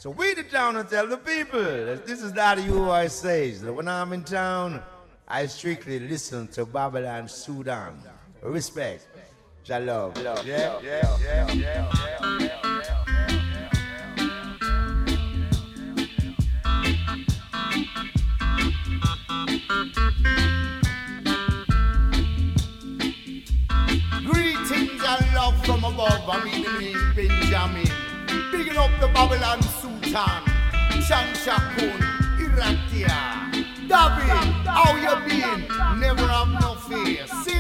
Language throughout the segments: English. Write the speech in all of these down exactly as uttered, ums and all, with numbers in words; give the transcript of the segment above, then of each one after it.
So we the town and tell the people that this is not you I says. That when I'm in town, I strictly listen to Babylon Sudan. Respect. Jah love. Yeah, yeah, yeah, yeah, yeah, yeah. Greetings and love from above. I mean the name Benjamin. Bigging up the Babylon Sultan. Chanchakun, Iratia. David, how you been? Never have no fear. See?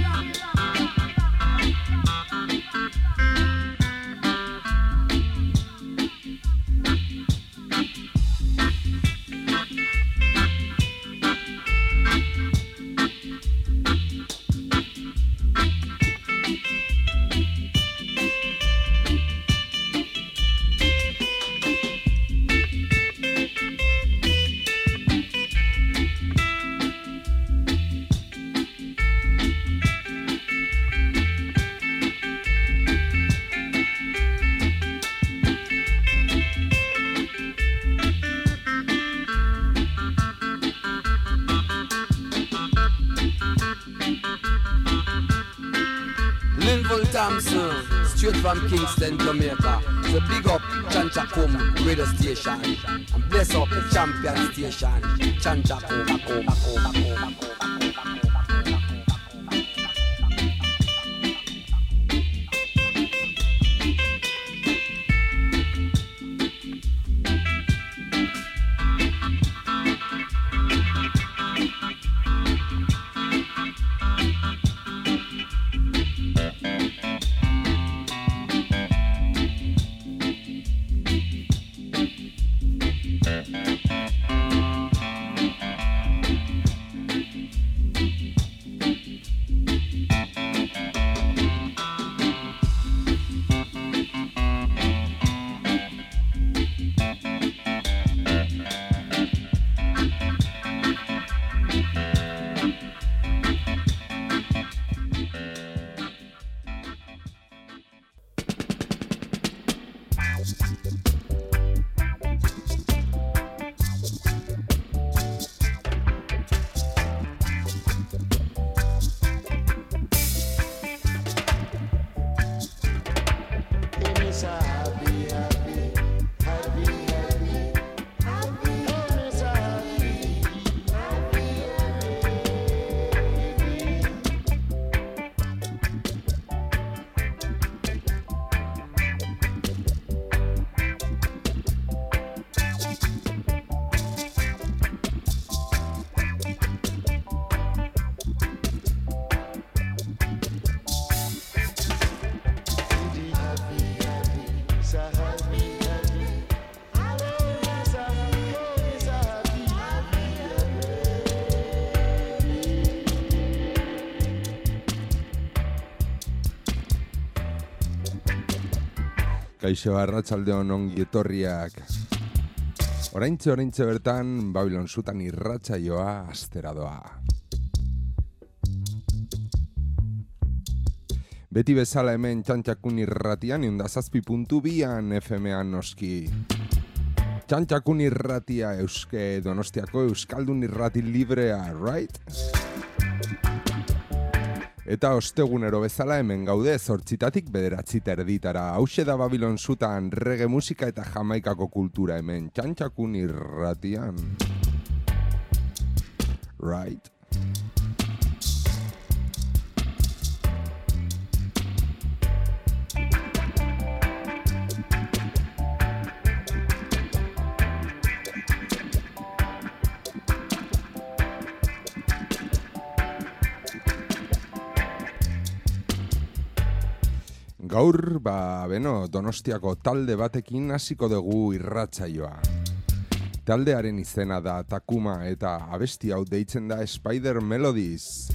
Thompson, straight from Kingston, Jamaica. So big up Chanchakum radio station and bless up the champion station, Chanchakum, Bako, Bako, Bako, Bako. Kaixo, arratsaldeon ongi etorriak. Oraintxe, oraintxe bertan, Babylon Sutan irratsaioa astera doa. Beti bezala hemen Txantxakun irratian, eunda zazpi puntu bian F M-an noski. Txantxakun irratia euske Donostiako Euskaldun irrati librea, right? Eta ostegunero bezala hemen gaude zortzitatik bederatzi terditara. Hauxe da Babylon Sutan reggae musika eta jamaikako kultura hemen Txantxakun irratian. Right? Gaur, ba, beno, Donostiako talde batekin hasiko dugu irratsaioa. Taldearen izena da Takuma eta abesti hau deitzen da Spider Melodies.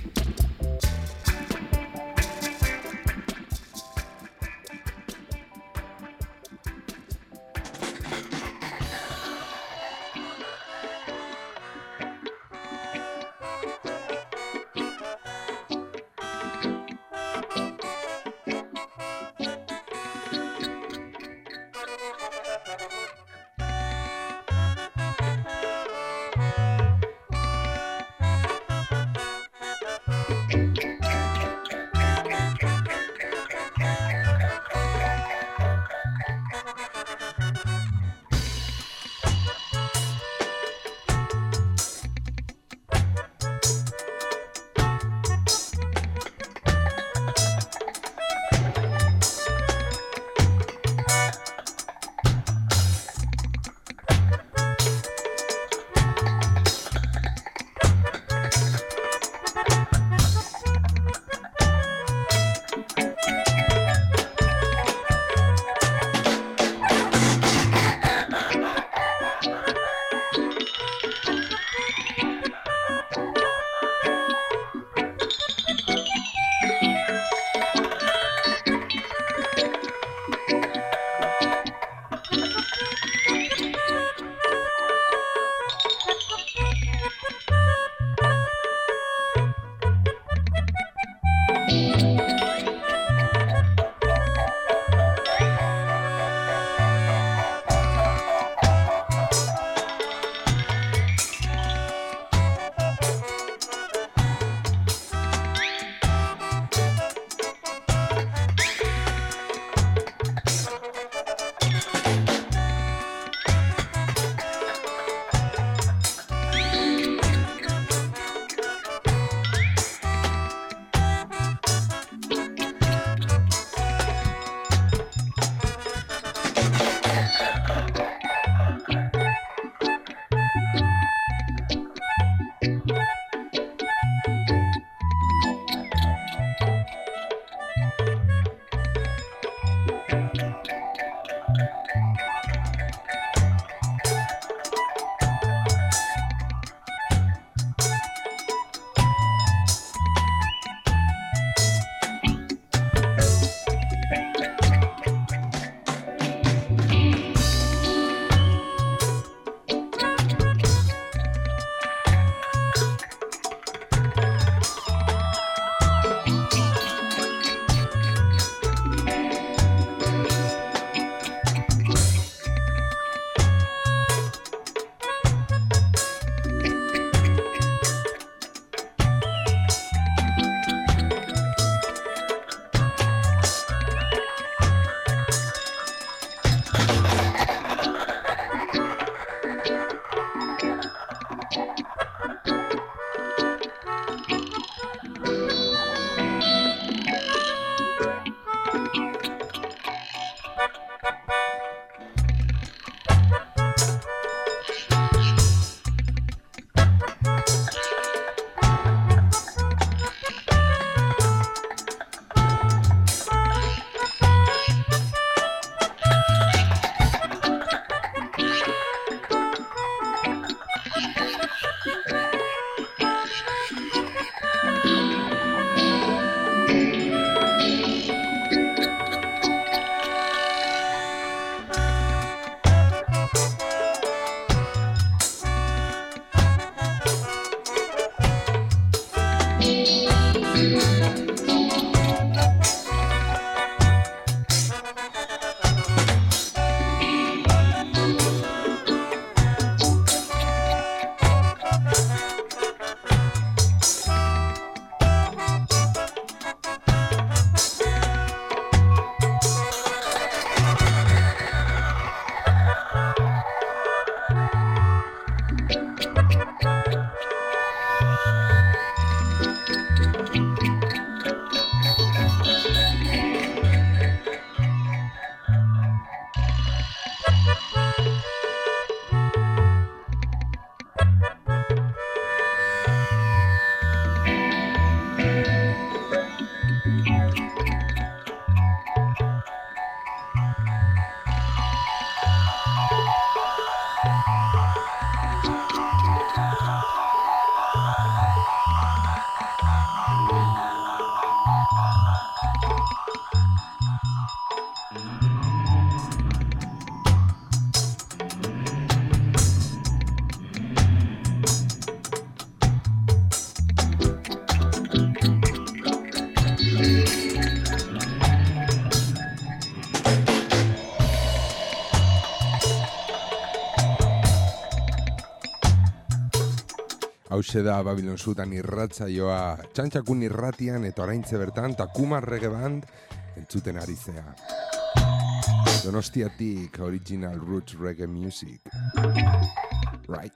Hauxe da Babylon Zutan irratsaioa Txantxakun irratian eta oraintze bertan Takuma Reggae Band entzuten ari zea. Donostiatik original roots reggae music. Right?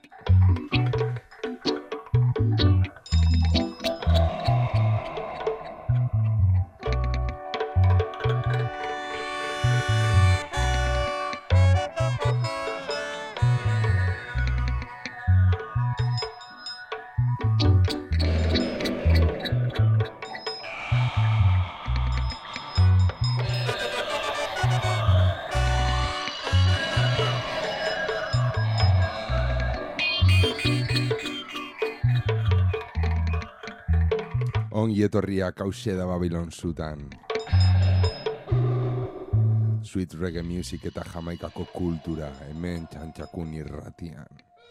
Ongi etorriak hauxe da Babylon Zutan. Sweet reggae music eta Jamaikako kultura hemen Txantxakun irratian.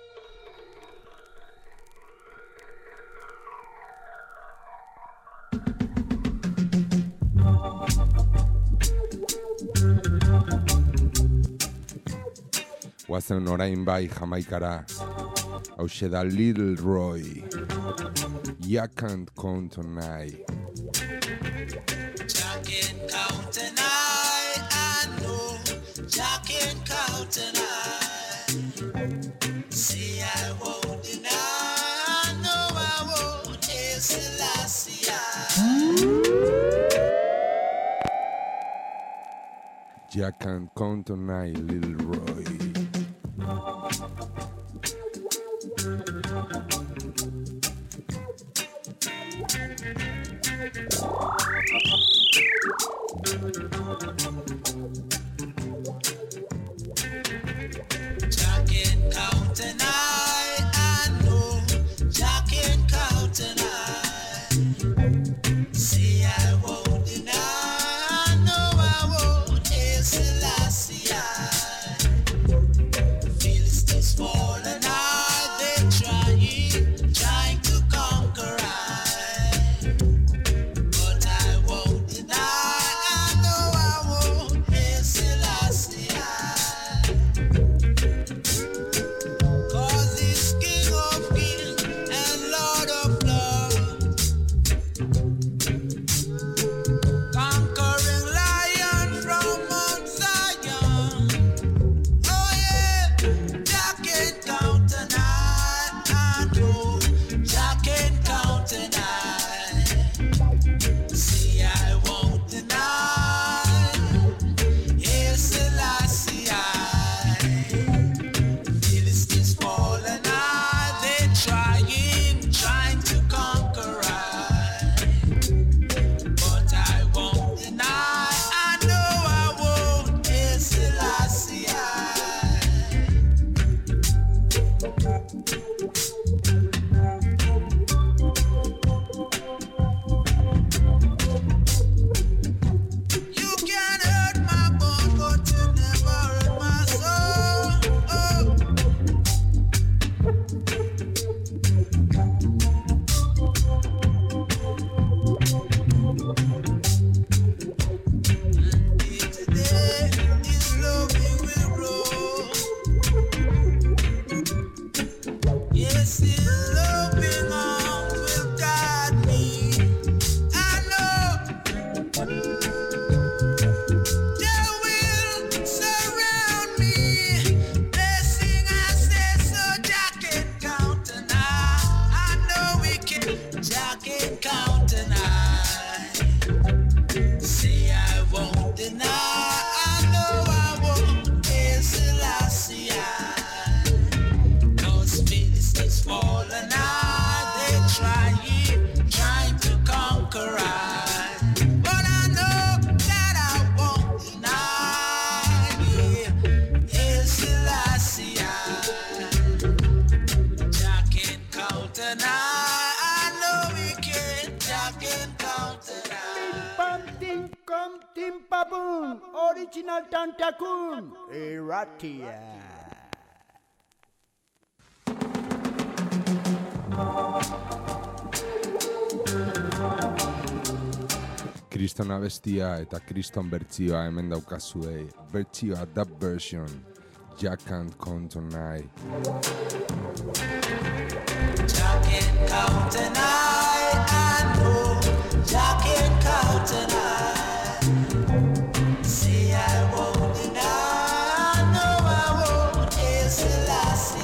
Guazen orain bai Jamaikara. Hauxe da Little Roy. Ya can't count tonight. Ya can't count tonight. I know. Ya can't count tonight. See, I won't deny. I know I won't. It's Selassie. Ya can't count tonight, Little Roy. Original Txantxakun irratia. Kriston abestia eta kriston bertsioa hemen daukazuei. Bertsioa, dub version. Jack can't count tonight. Jack can't count tonight. I know Jack can't count tonight. Say I won't deny. No, I won't. It's the last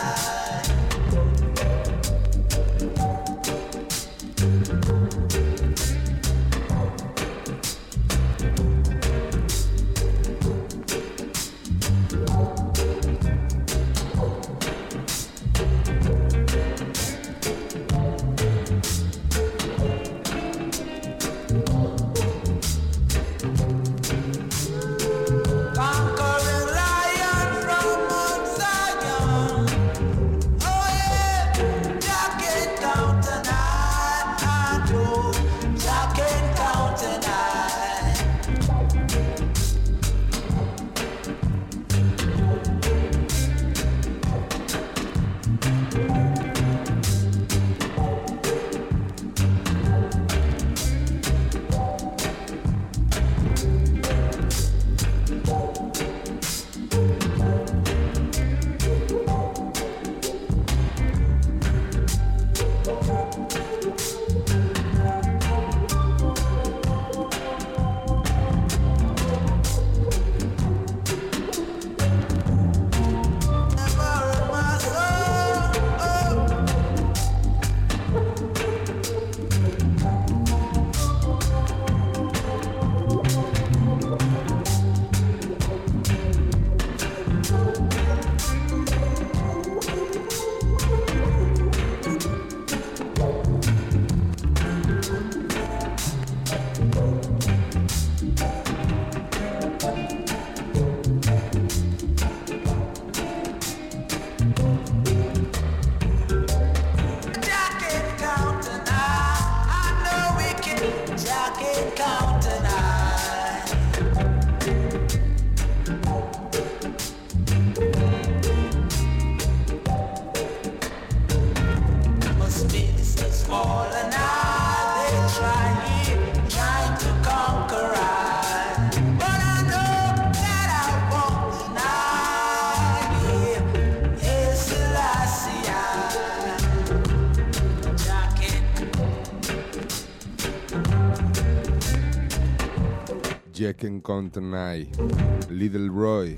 Jack and Count Tonight, Little Roy,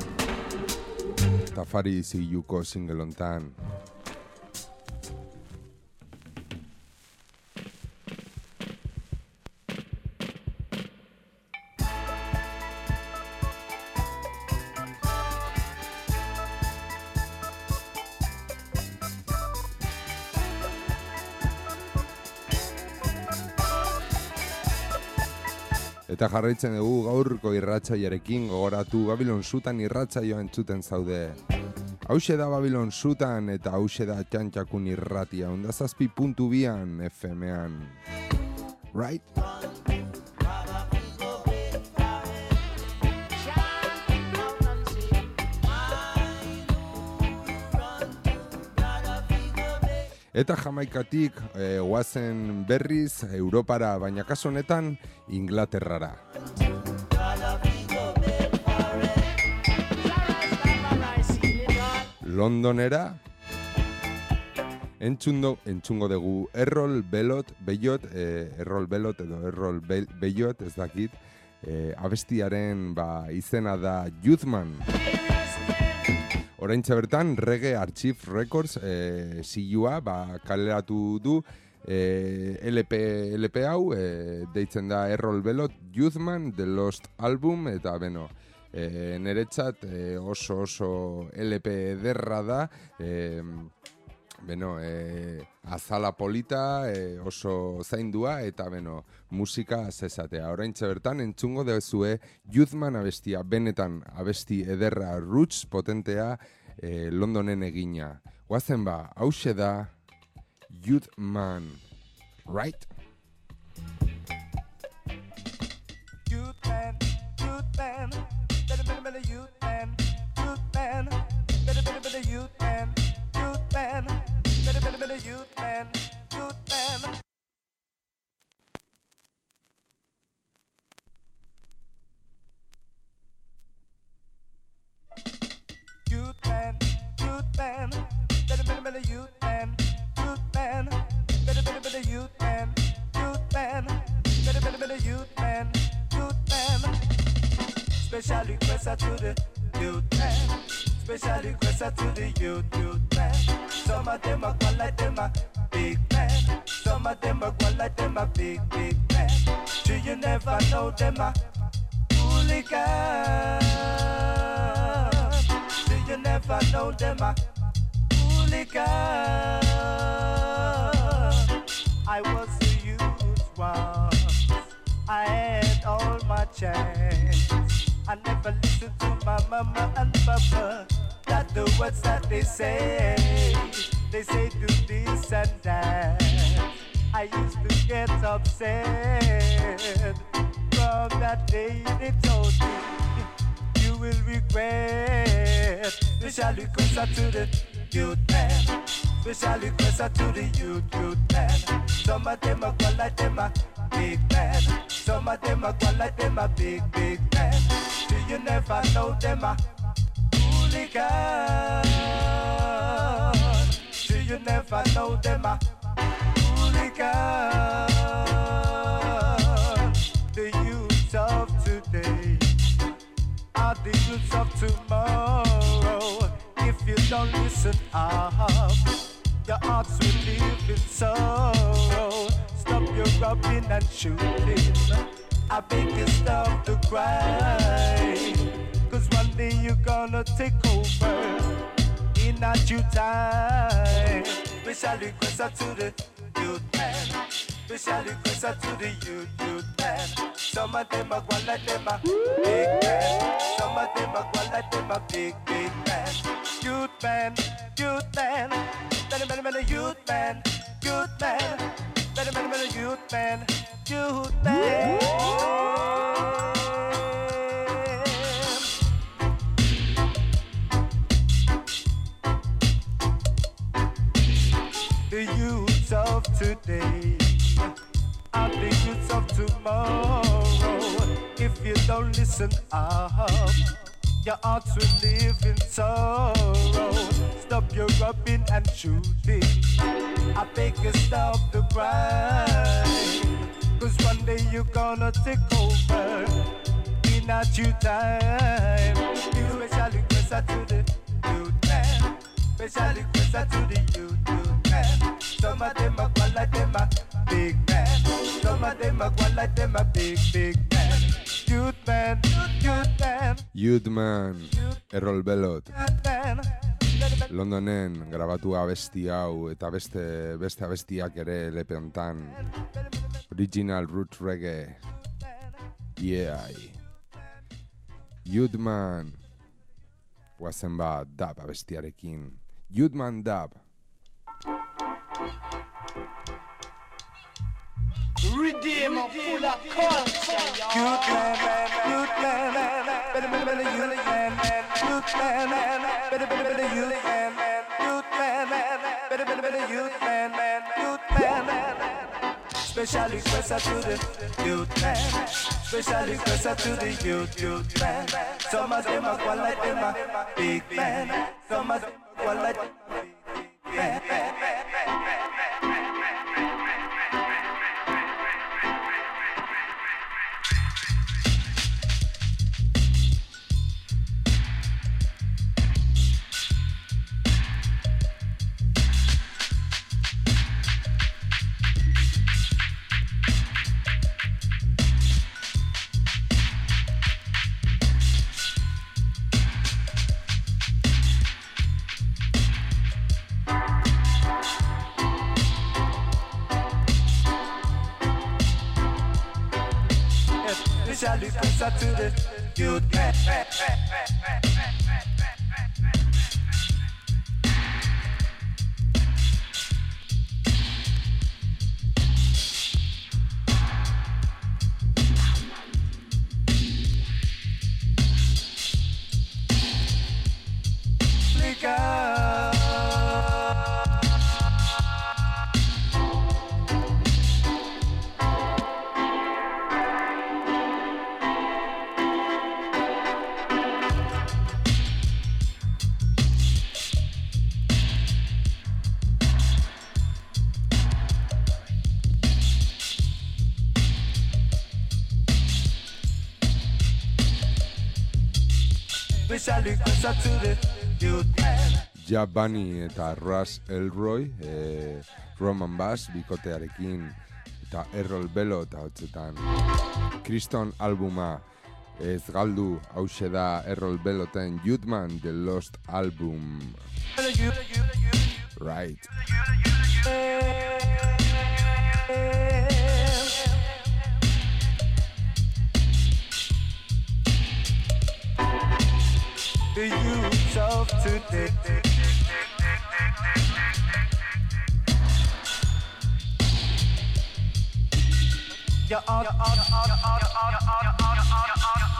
Tafari zilluko single hontan. Eta jarraitzen dugu gaurko irratzaiarekin, gogoratu Babilon Sutan irratzaioa entzuten zaude. Hauxe da Babilon Sutan eta hauxe da Txantxakun irratia, ondazazpi puntu bian F M-an. Right? Eta Jamaikatik e, guazen berriz Europara, baina kasu honetan Inglaterrara. Londonera entzundo, entzungo dugu Errol Belot, Bellot, e, Errol Belot edo Errol Be- Bellot, ez dakit, e, abestiaren ba, izena da Youthman. Oraintxe bertan, Reggae Archive Records e, zilua ba, kaleratu du e, L P, L P hau, e, deitzen da Errol Belot Youthman, The Lost Album, eta beno, e, niretzat e, oso oso L P ederra da, e, beno, e, azala polita, e, oso zaindua, eta beno, musika zezatea. Oraintxe bertan, entzungo dezue Youthman abestia, benetan abesti ederra roots potentea e, Londonen egina. Guazen ba, hauxe da Youthman, right? Youthman, Youthman, better, better, better, Youthman, Youthman, better, better, better, Youthman, Youthman, better, better, better, Youthman, Youthman. man, better, better, better youth man, youth man, better, better, better youth man, youth man, better, better, better youth man, youth man. Special request out to the youth man. Special request out to the youth, youth man. Some of them are gone like them a big man. Some of them are gone like them a big, big man. Do you never know them a hooligan? Do you never know them a hooligan? I was a youth once. I had all my chance. I never listened to my mama and papa. That's the words that they say. They say do this and that. I used to get upset. From that day they told me you will regret. Special request out to the youth man. Special request out to the youth, youth man. Some of them are gone like them a big man. Some of them are gone like them a big, big man. Do you never know them a hooligan? Do you never know them a hooligan? The youths of today are the youths of tomorrow. If you don't listen up, your hearts will live in sorrow. Stop your rubbing and shooting. I beg you stop to cry. Cause one day you're gonna take over in a due time. Special request out to the youth man. Special request out to the youth, youth man. Some of them are going like them a big man. Some of them are going like them a big, big man. Youth man, youth man. Better, better, better, youth man, youth man. Better, better, better, youth man, youth man. The youths of today are the youths of tomorrow. If you don't listen up, your hearts will live in sorrow. Stop your rubbing and shooting. I beg you stop the crime. Cause one day you're gonna take over in a due time. Special request out to the youth man. Special request out to the youth, youth man. Some of them are gone like them a big man. Some of them are gone like them a big, big man. Youth man, youth man. Youth man, Errol Bellot. Youth man. Londonen grabatu abesti hau eta beste beste abestiak ere lepe hontan. Original root reggae. Yeah. Youth man. Guazen ba dub abestiarekin. Youth man dub. Redeemer full of culture, youth man, youth man, better, better, better, youth man, youth man, better, better, better, youth man, youth man, better, better, better, youth man, youth man. Special request out to the youth man. Special request out to the youth, youth man. Some of them are gone like them a big man. Some of them are gone like them a big man. Special request out to the youth man. especially closer to the youth man. Ja Bunny eta Russ Elroy, e, Roman Bass bikotearekin eta Errol Bello eta hotzetan Kriston albuma ez galdu, hause da Errol Belloten Youthman The Lost Album. Right. The youth of today. You're on, you're on, you're on, you're on, you're on, you're on, you're on, you're on.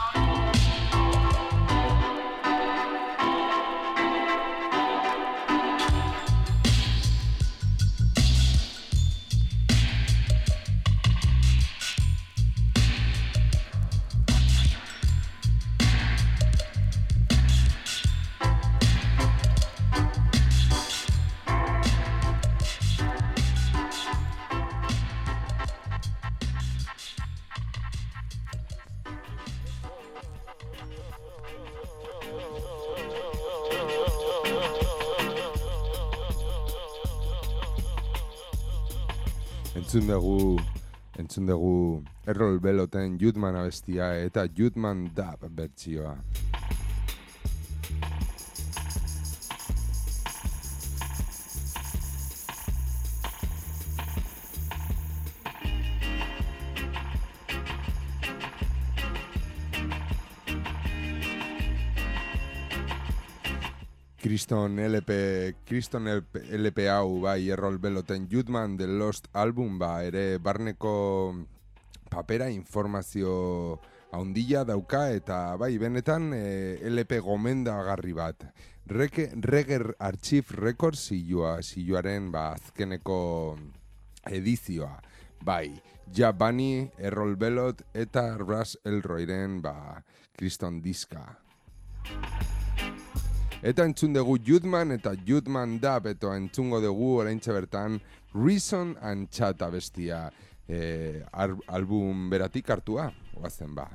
Entzun dugu, entzun dugu Errol Belloten Youthman abestia eta Youthman Dub bertsioa. Kriston L P, Kriston L P hau bai Errol Belloten Youthman The Lost Album ba ere barneko papera informazio haundila dauka eta bai benetan e, L P gomendagarri bat. Reggae Archive Records zilua, ziluaren ba azkeneko edizioa. Bai, Ja Bunny, Errol Bellot eta Russ Elroyren ba Kriston diska. Eta entzun dugu Youthman eta Youthman Dub eta entzungo dugu oraintxe bertan Reason and Chat abestia e, album beratik hartua, oazen ba.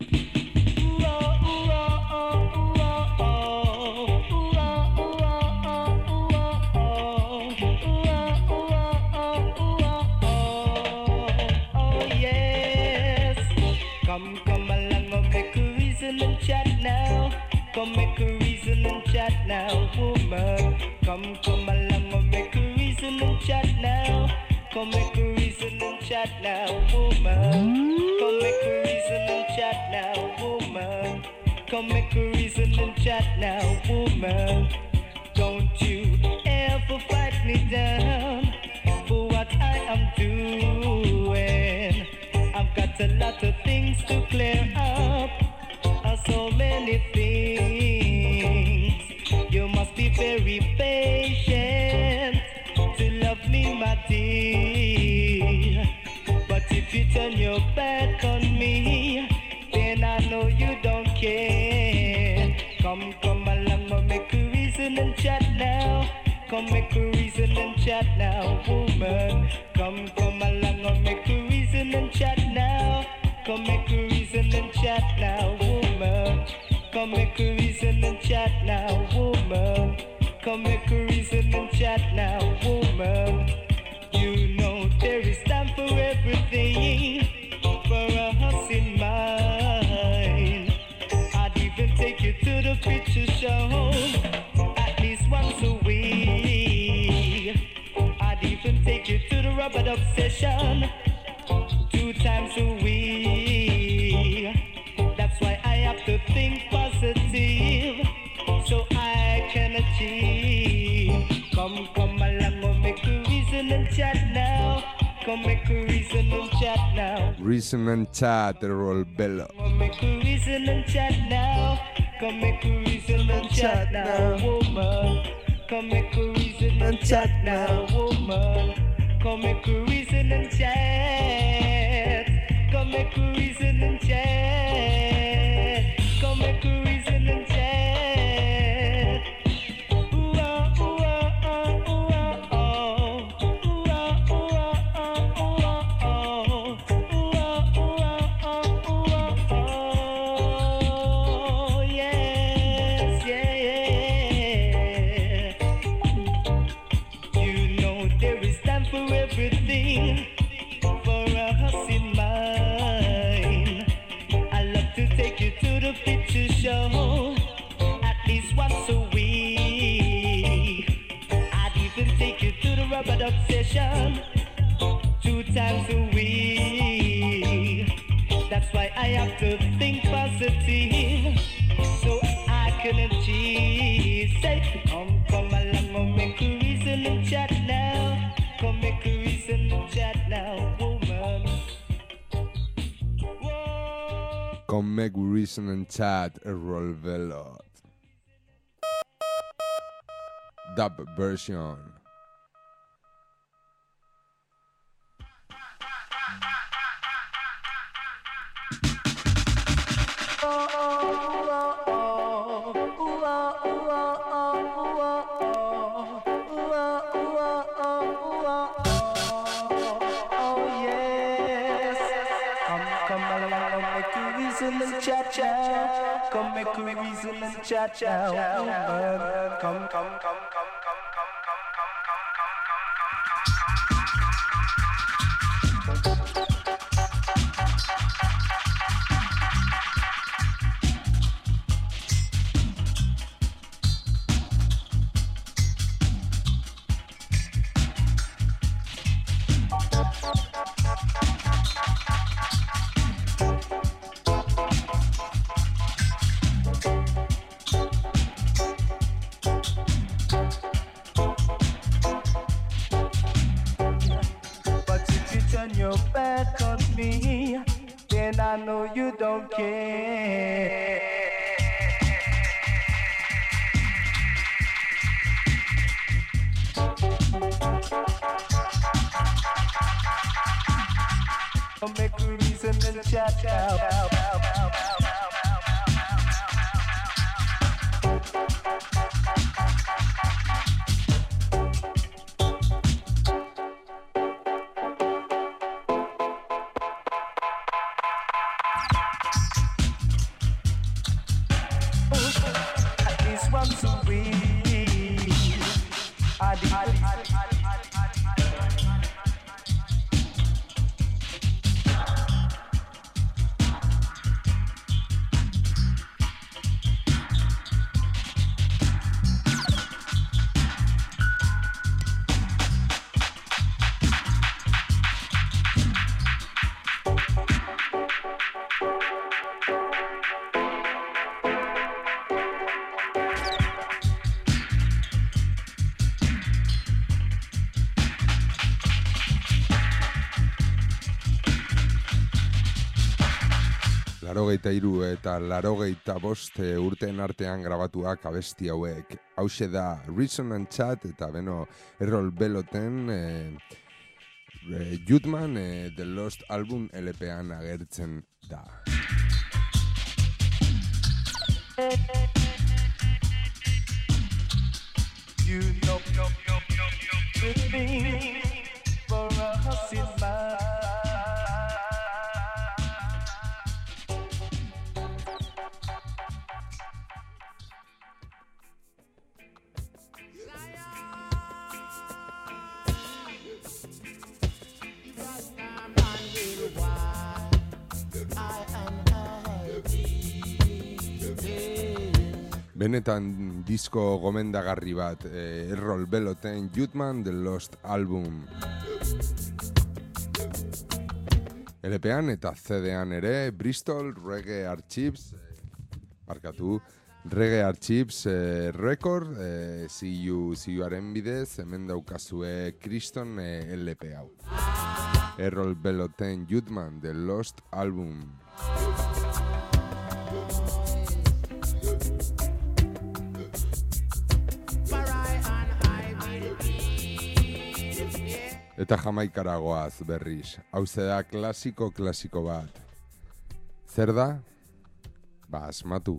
Oh yes, come come along and make a reason and chat now. Come make a reason and chat now, woman. Come, come along and make a reason and chat now. Come make a reason and chat now, woman. Come make a reason and chat now, woman. Come make a reason and chat now, woman. Don't you ever fight me down for what I am doing. I've got a lot of things to clear up. So many things. You must be very patient to love me, my dear. But if you turn your back on me, then I know you don't care. Come, come along and make a reason and chat now. Come make a reason and chat now, woman. Come, come along and make a reason and chat now. Come make a reason and chat now, woman. Come make a reason and chat now, woman. Come make a reason and chat now, woman. You know there is time for everything, for us in mind. I'd even take you to the picture show at least once a week. I'd even take you to the rubber dub session two times a week. That's why I have to think positive so I can achieve. Come, come along and make a reason and chat now. Come make a reason and chat now. Reason and Chat, Errol Bello. Come make a reason and chat now. Come make a reason and chat now, woman. Come make a reason and chat now, woman. Come make a reason and chat. Come make a reason and chat. Come make a reason and chat. Ooh ah ooh ah ah ooh ah oh. Ooh ah ooh ah ah ooh ah oh. Ooh ah ooh ah ah ooh ah oh. Yeah. session two times a week. That's why I have to think positive so I can achieve. Say, come, come along, come make a reason and chat now. Come make a reason and chat now, woman. Whoa. Come make reason and chat a roll velot. Dub version. Come make a reason and chat now, woman. Come, come, come, come, come, come, come, come, I know you don't care. I'll make a reason and chat out. Larogeita hiru eta larogeita bost urteen artean grabatuak abesti hauek. Hauxe da Reason and Chat eta beno Errol Beloten eh, eh, Jutman eh, The Lost Album L P-an agertzen da. You know, know, know, know, know, with me for a house in my Benetan disko gomendagarri bat, eh, Errol Beloten Jutman The Lost Album. L P-an eta C D-an ere Bristol Reggae Archives, barkatu, Reggae Archives eh, Record, eh, ziu, ziuaren bidez, hemen daukazue Kriston eh, L P hau. Errol Beloten Jutman The Lost Album. Eta Jamaikara goaz berriz. Hau da klasiko klasiko bat. Zer da? Ba, asmatu.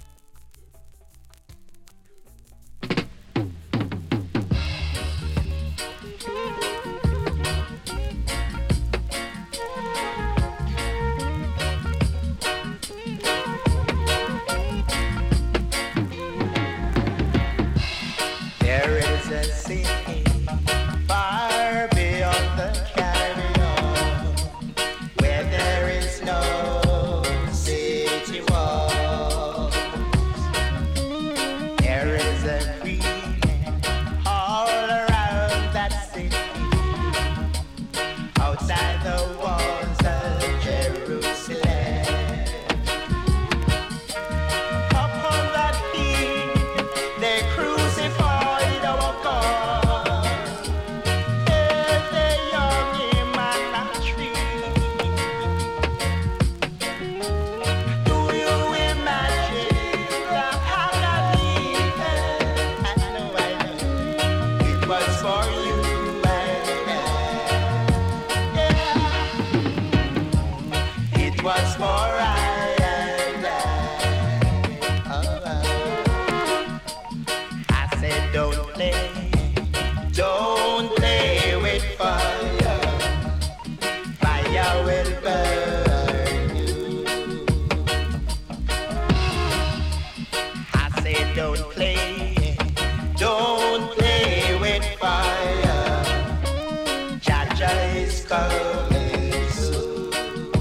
There is a sea far beyond the Caribbean, where there is no city wall. There is a green all around that city, said don't play, don't play with fire. Fire will burn you. I said don't play, don't play with fire. Jaja is coming soon.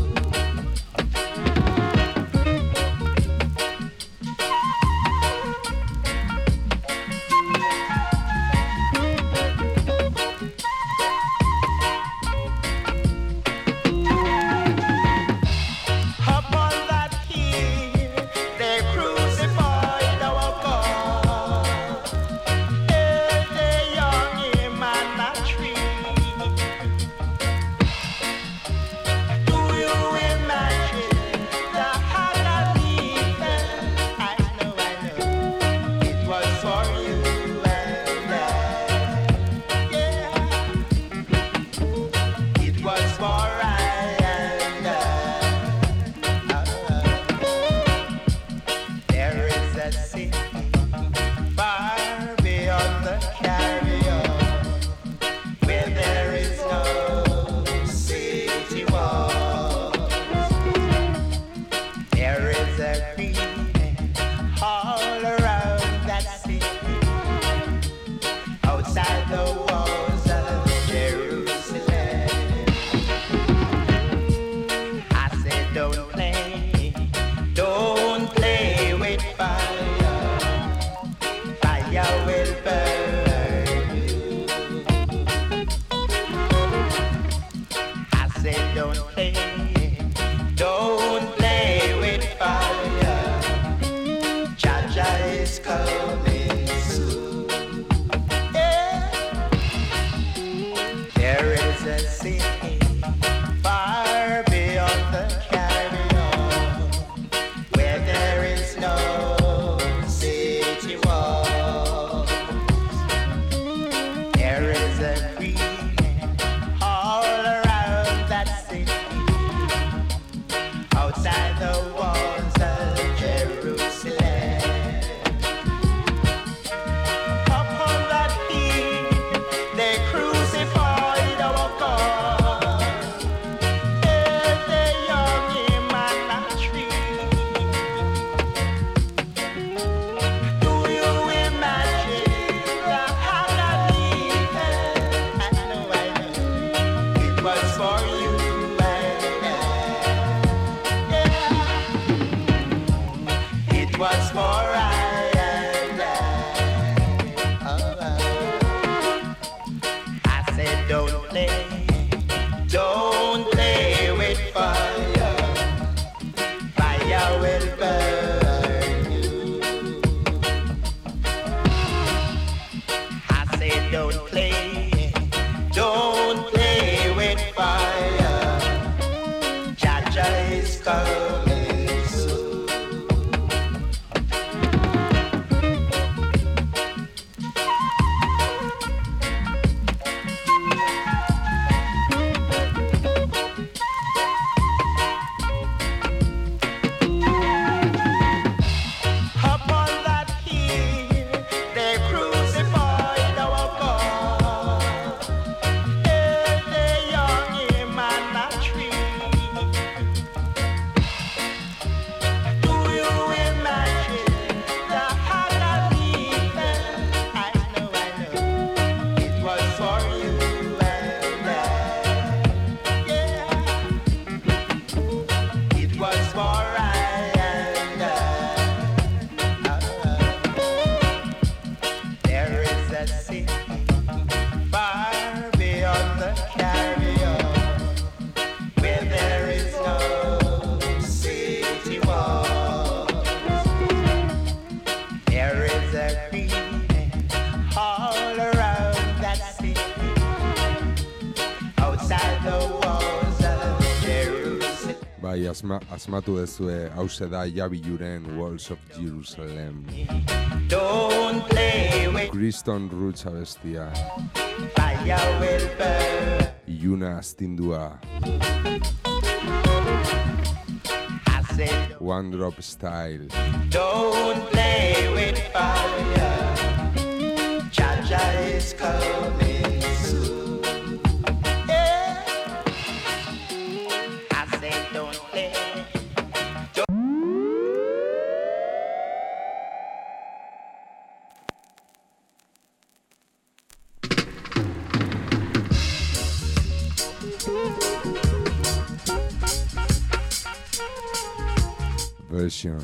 Upon that hill, they crucified our God. Held the young him on a tree. Do you imagine the agony? I know, I know, it was for you and I. Yeah, it was for I and I. There is a city far beyond the carrier, where there is no city wall. There is a green all around that city, outside the walls of Jerusalem. I said don't play, don't play with fire. Fire will burn you. I said don't play, don't play with fire. Jaja is coming soon. Yeah. There is a city far beyond the carrion, where there is no city wall. There is a green all around that city, outside the walls of Jerusalem. Upon that hill, they crucified our God. Held the young him on a tree. Do you imagine the agony? I know, I know, it was for you and I. Yeah, it was for I and I. Oh, I said don't play, don't play with fire. Fire will burn you. I said don't play, don't play with fire. Jaja is coming soon. Upon that hill, they crucified our God. Held the young him on a tree. Do you imagine the agony? I know, I know, it was for you and I. Yeah, it was for I and I. There is a city far beyond the carrion, where there is no city wall. There is a green all around that city, outside the walls of Jerusalem. Bai, asma, asmatu dezue, hause da Jabiluren Walls of Jerusalem. Don't play with Kriston Roots abestia, fire will burn. iluna astindua, I said One Drop Style. don't play with fire. Version.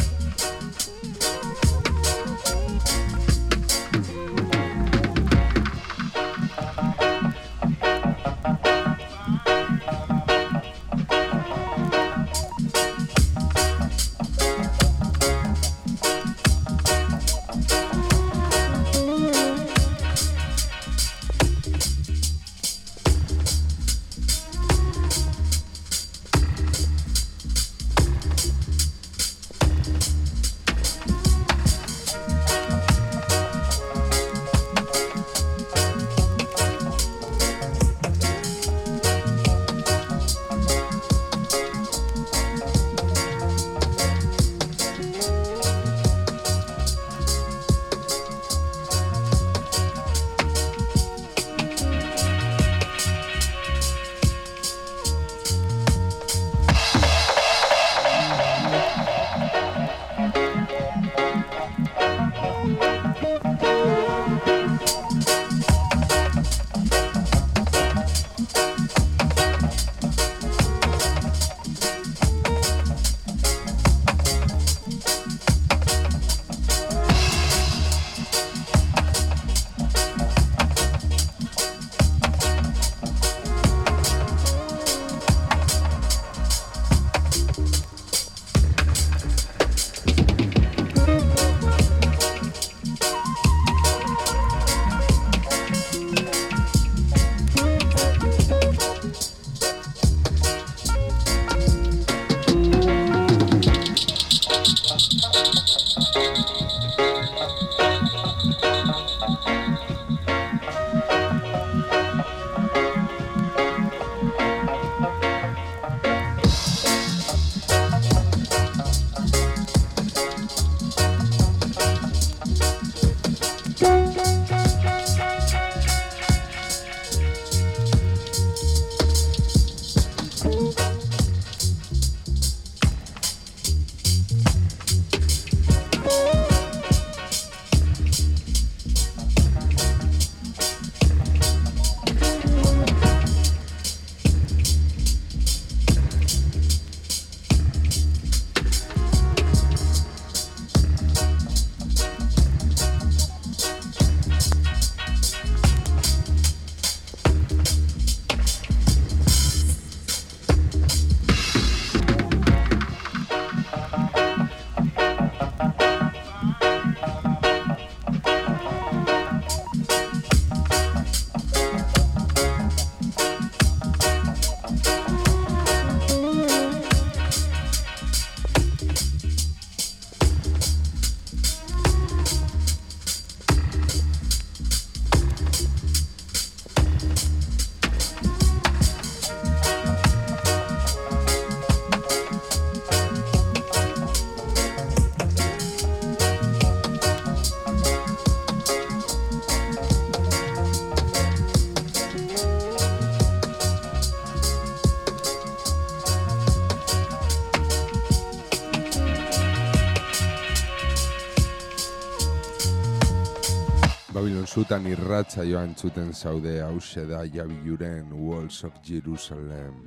Babilon zutan irratza joan zuten zaude, hause da Jabiluren Walls of Jerusalem.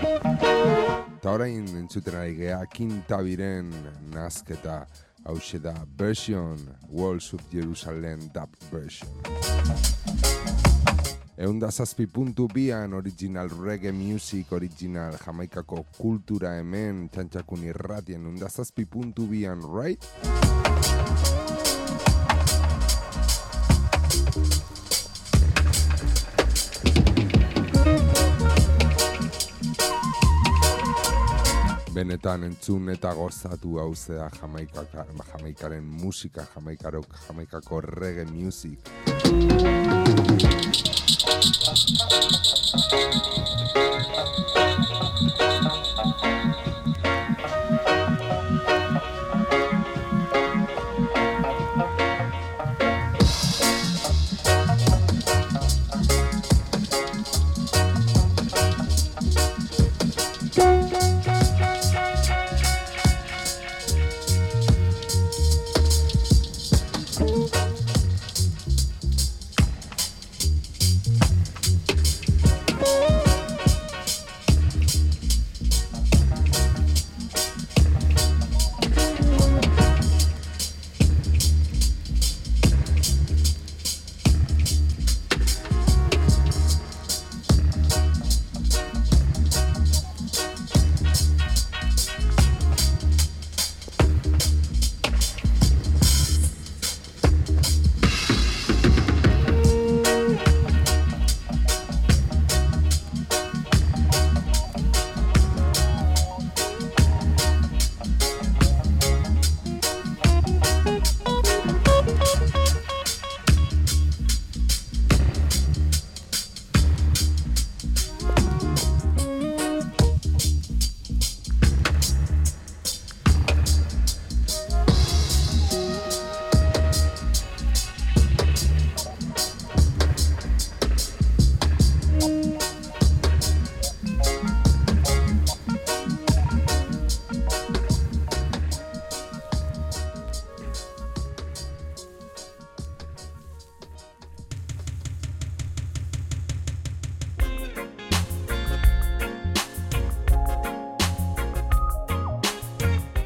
Ta orain entzuten ari gea Kintabiren nazketa, hause da Version, Walls of Jerusalem dub version. Eunda zazpi puntu bian original reggae music, original Jamaikako kultura hemen, txantxakun irratien, eunda zazpi puntu bian, right? Benetan entzun eta gozatu hauzea Jamaikaka, Jamaikaren musika, Jamaikarok, Jamaikako reggae music.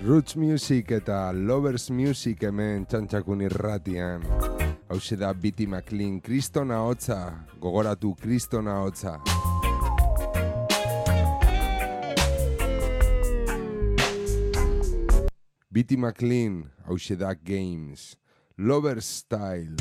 Roots Music eta Lovers Music hemen txantxakun irratian. Hauxe da Bitty McLean, Kriston ahotsa, gogoratu Kriston ahotsa. Bitty McLean, hauxe da Games, Lovers Style.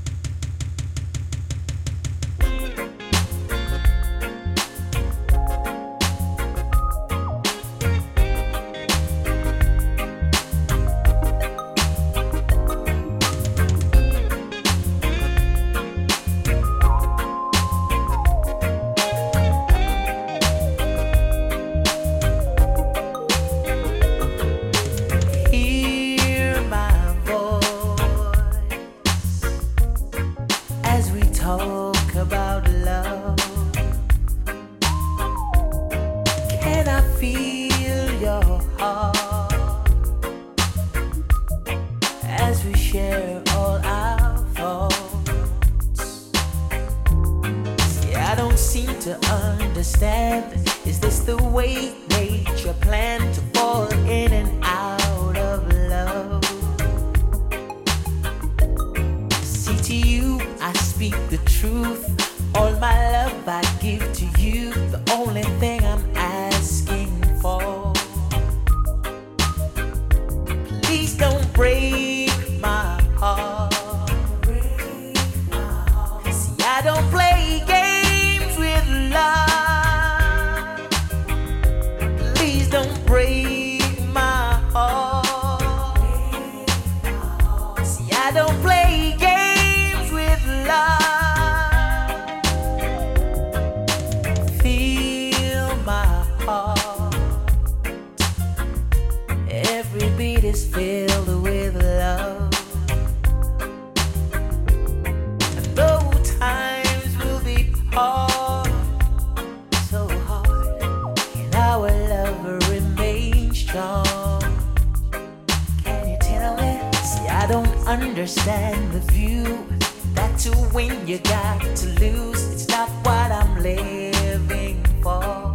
Understand the view that to win you got to lose. It's not what I'm living for.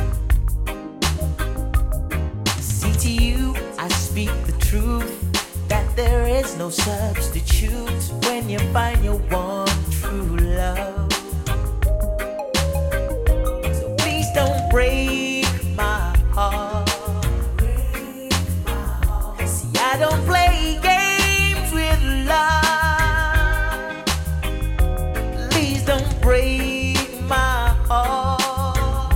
See, to you I speak the truth, that there is no substitute when you find your one true love. So please don't break my heart. See, I don't play games. Please don't break my heart.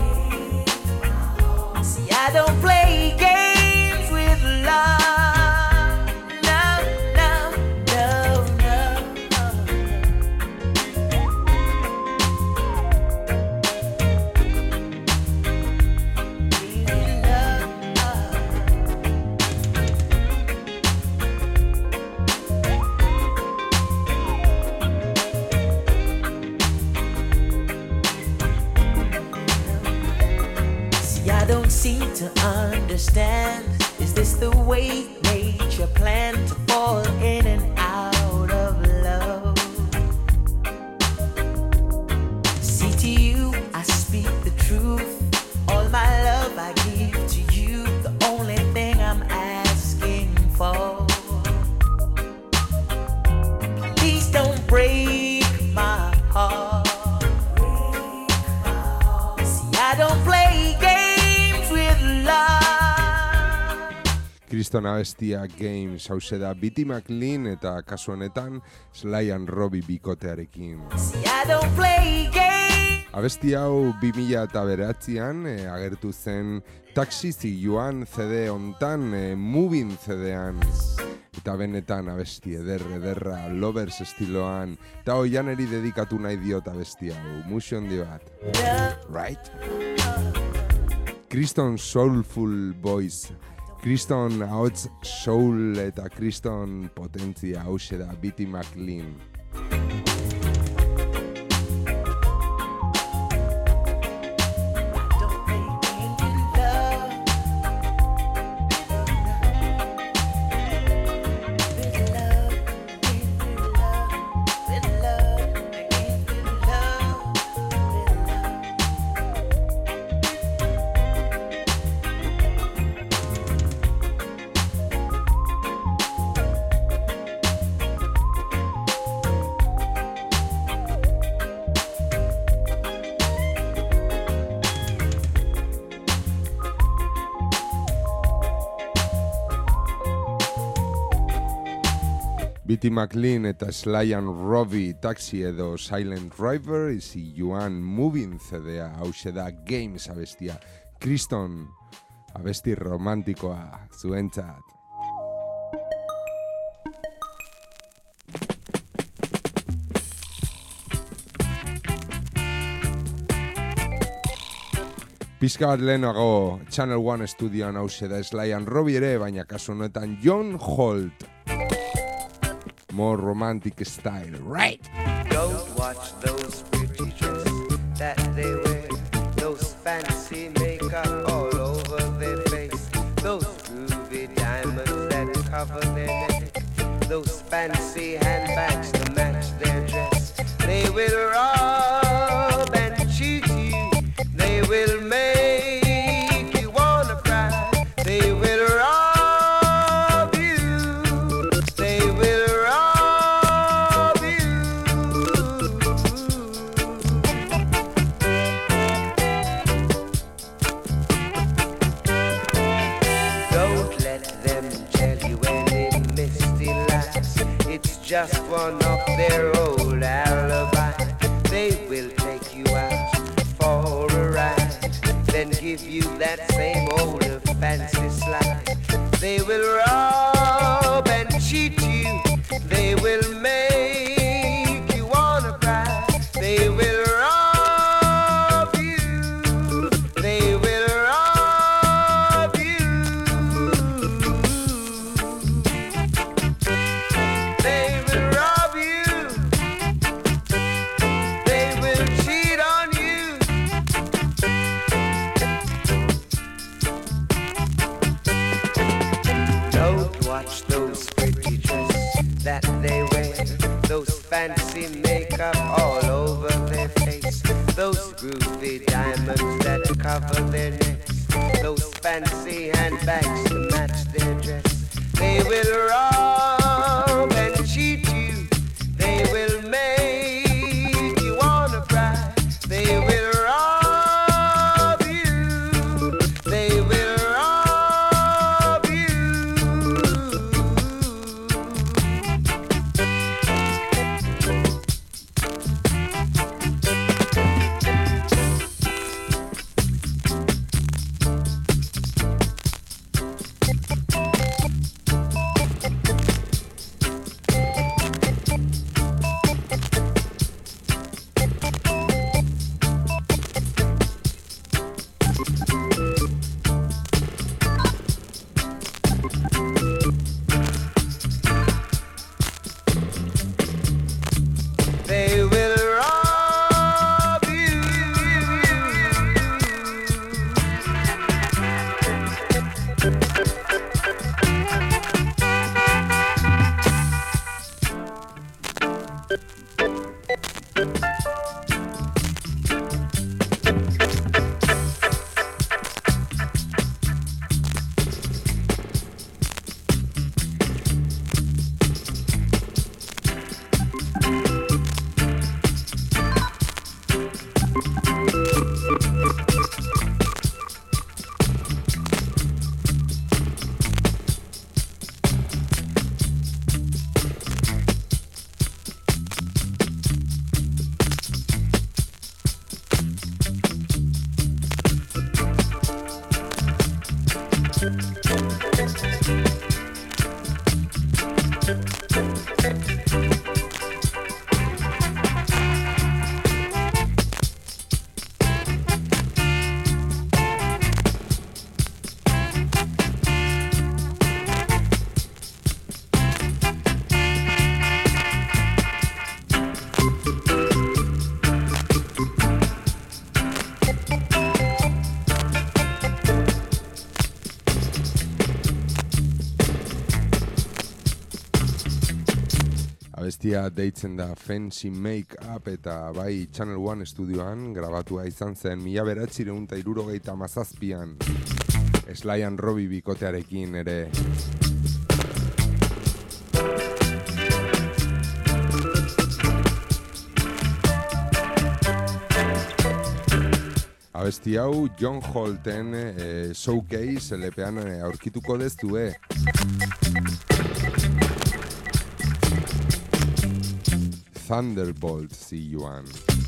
See, I don't play games with love. No, no, no, no. I don't seem to understand. Is this the way nature planned to fall in and out of love? See, to you I speak the truth. All my love I give to you. The only thing I'm asking for. Please don't break my heart. See, I don't play games. Kriston abestia Games, hause da Bitty McLean eta kasu honetan Sly and Robbie bikotearekin. Abesti hau bi mila bederatzian e, agertu zen Taxi Zioan C D hontan, e, Moving C D-an. Eta benetan abesti eder, ederra, Lovers estiloan, eta oianeri dedikatu nahi diot abesti hau, musio handi bat. Right? Kriston Soulful Voice, Kriston ahots soul eta Kriston potentzia hause da Bitty McLean. Bitty McLean eta Sly and Robbie Taxi edo Silent Driver izi joan Moving C D-a, hause da Games abestia, Kriston abesti romantikoa zuentzat. Pizka bat lehenago Channel One Studioan hause da Sly and Robbie ere, baina kasu honetan John Holt. More romantic style, right? Don't watch those pretty dresses that they wear, those fancy makeup all over their face, those groovy diamonds that cover their neck, those fancy handbags to match their dress. They will rob and cheat you, they will make you wanna cry, they will rob you, they will rob you. Don't let them tell you any misty lies, it's just one of their old alibis. They will take you out for a ride, then give you that same old fancy slide. They will rob and cheat you, they will make you wanna cry, they will rob you, they will rob you, they will rob you, they will cheat on you. Don't watch those pretty dresses that they wear, those fancy makeup all over their face, those groovy diamonds that cover their necks, those fancy handbags to match their dress. They will rob and cheat you, they will make you wanna cry, they will rob you, they will rob you. They will rob you. Abestia deitzen da Fancy Make Up eta bai Channel One Studioan grabatua izan zen mila bederatziehun eta hirurogeita hamazazpian Sly and Robbie bikotearekin ere. Abesti hau John Holten eh, Showcase L P-an eh, aurkituko dezue. Thunderbolt zioan.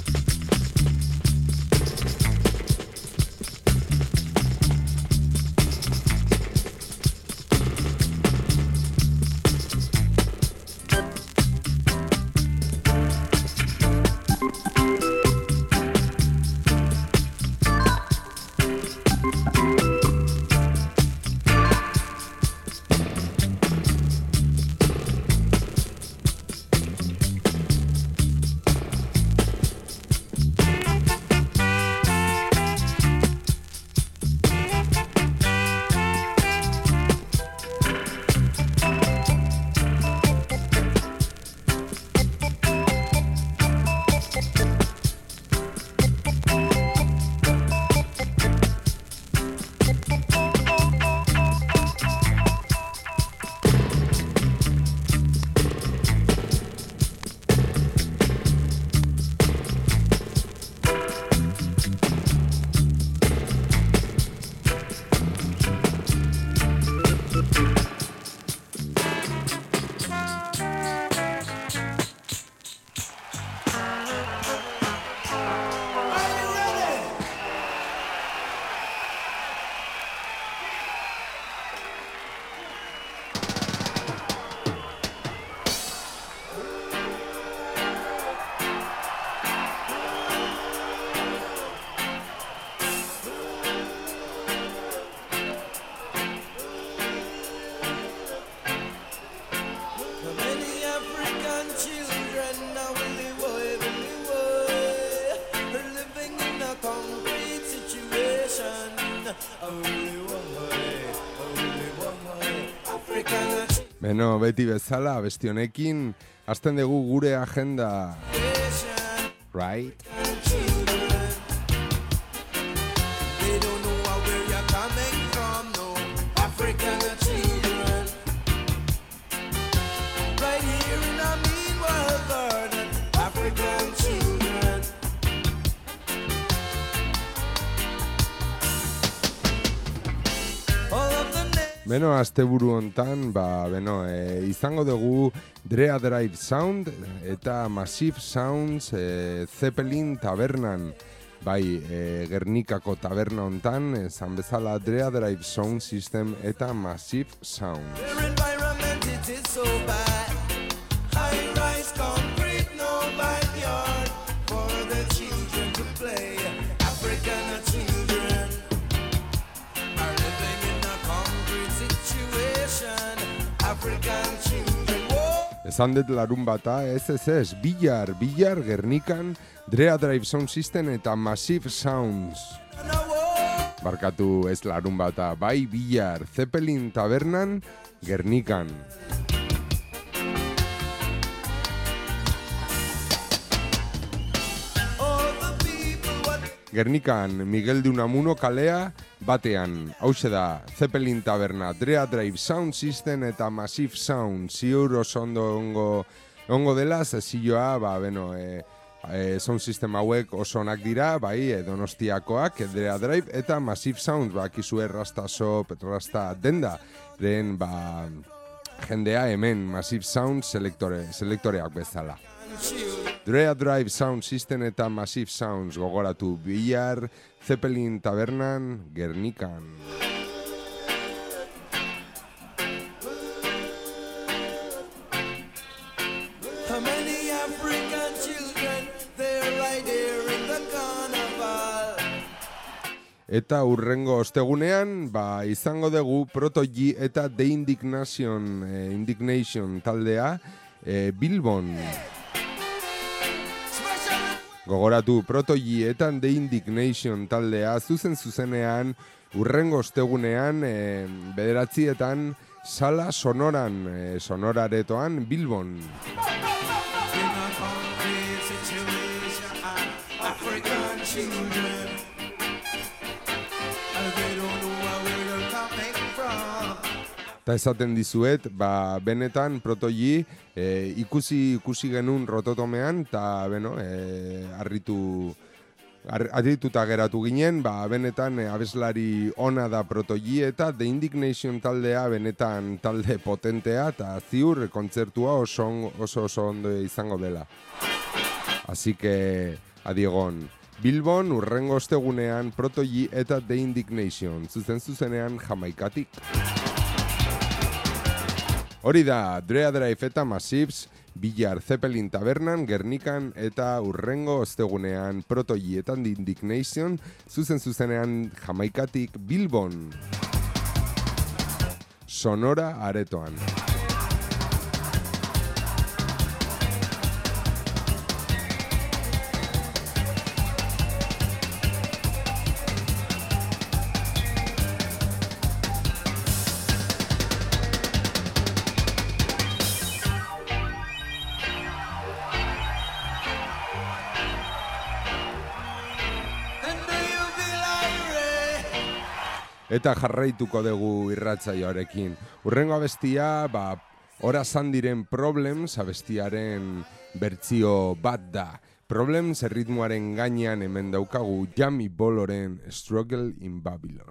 Beno, beti bezala, besti honekin, hasten dugu gure agenda. Right? Beno, asteburu hontan, ba, beno, e, izango dugu Drea Drive Sound eta Massive Sounds e, Zeppelin tabernan, bai, e, Gernikako taberna hontan, esan bezala Drea Drive Sound System eta Massive Sounds. Esan dut larun bata, ez ez ez, Billar, Billar, Gernikan, Drea Drive Sound System eta Massive Sounds. Barkatu ez larun bata, bai Billar, Zeppelin tabernan, Gernikan. Gernikan, Miguel de Unamuno kalea batean, hauxe da, Zeppelin taberna, Drea Drive Sound System eta Massive Sound, ziur oso ondo ongo, ongo dela, zezioa, ba, beno, e, e, sound system hauek oso onak dira, bai, e, Donostiakoak, Drea Drive eta Massive Sound, ba, kizue Rasta Shop, Rasta Denda, den, ba, jendea hemen Massive Sound selektore, selektoreak bezala. Drea Drive Sound System eta Massive Sounds gogoratu, Billar, Zeppelin tabernan, Gernikan. Eta urrengo ostegunean, ba, izango dugu Proto-G eta The Indignation, eh, Indignation taldea eh, Bilbon. Gogoratu, Proto-G eta The Indignation taldea zuzen zuzenean urrengo ostegunean eh, bederatzietan Sala Sonoran, eh, Sonoraretoan Bilbon. Eta esaten dizuet, ba, benetan Proto-G e, ikusi ikusi genuen rototomean, eta beno, e, harritu, adituta geratu ginen, ba, benetan e, abeslari ona da Protoji eta The Indignation taldea benetan talde potentea eta ziur kontzertua oso, oso oso ondo izango dela. Así que, adiegon, Bilbon urrengo ostegunean Protoji eta The Indignation, zuzen zuzenean Jamaikatik. Hori da, Drea Drive eta Massives, Billar Zeppelin Tabernan, Gernikan eta urrengo ostegunean Protoji eta The Indignation, zuzen zuzenean Jamaikatik Bilbon. Sonora aretoan. Eta jarraituko dugu irratsaioarekin. Urrengo abestia, ba, ora zandiren Problems abestiaren bertsio bat da. Problems erritmoaren gainean hemen daukagu Jamie Boloren Struggle in Babylon.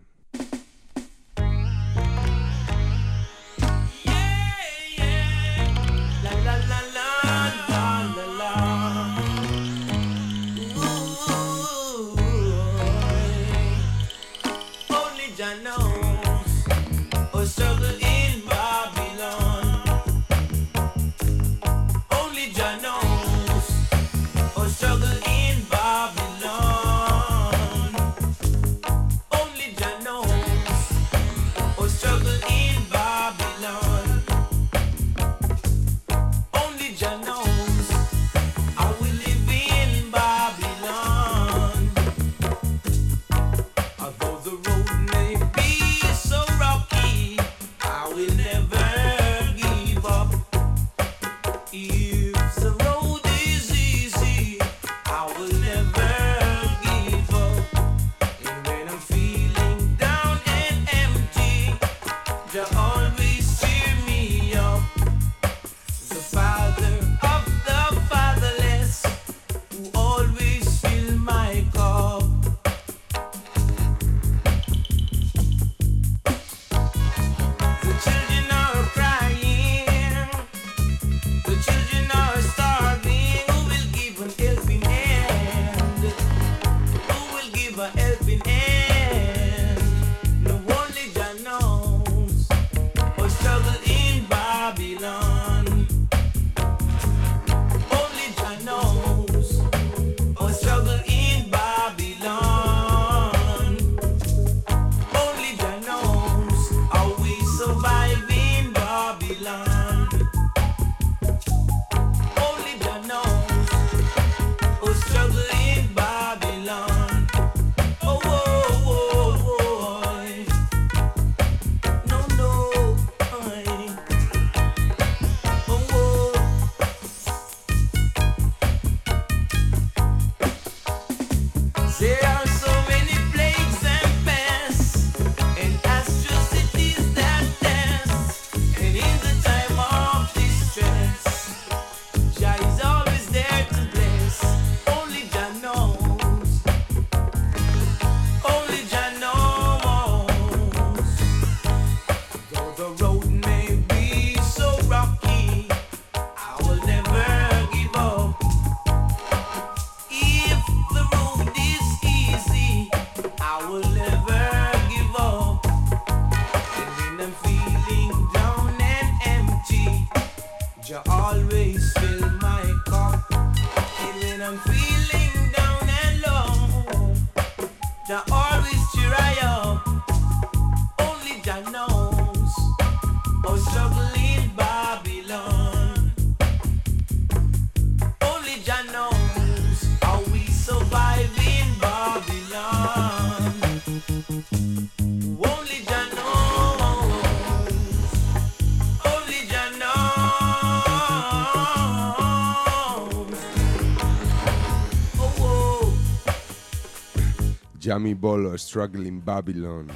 Jamie Bolo, Struggle in Babylon.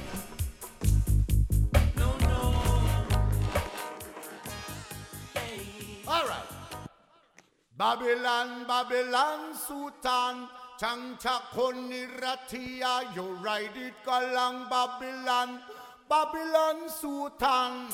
All right. Babylon, Babylon, Sultan, Chancha Koniratia, you ride it along Babylon, Babylon Sultan.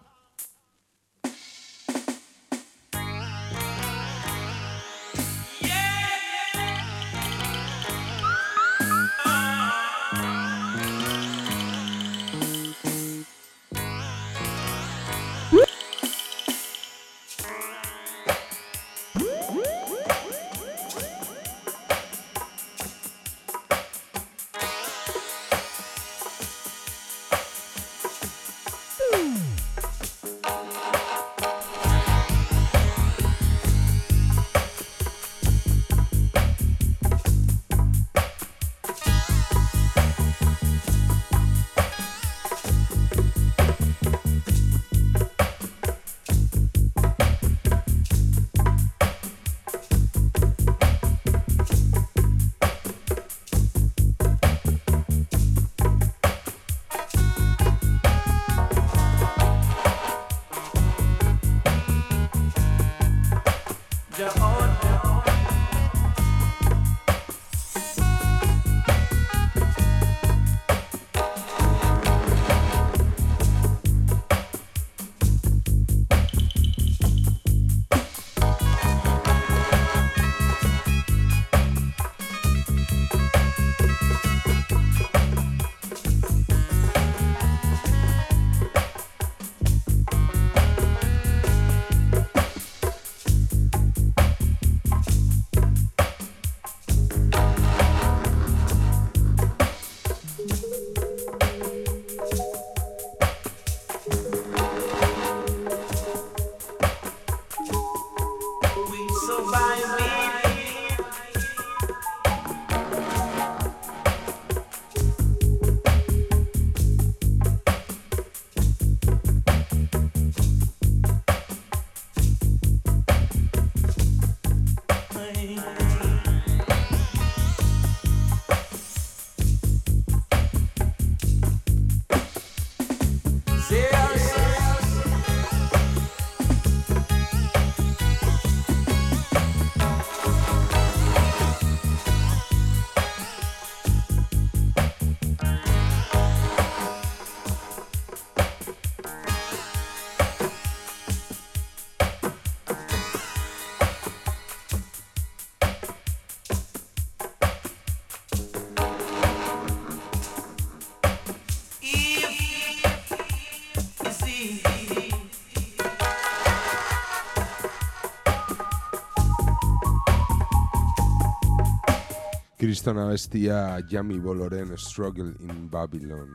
Kriston abestia Jamie Boloren Struggle in Babylon.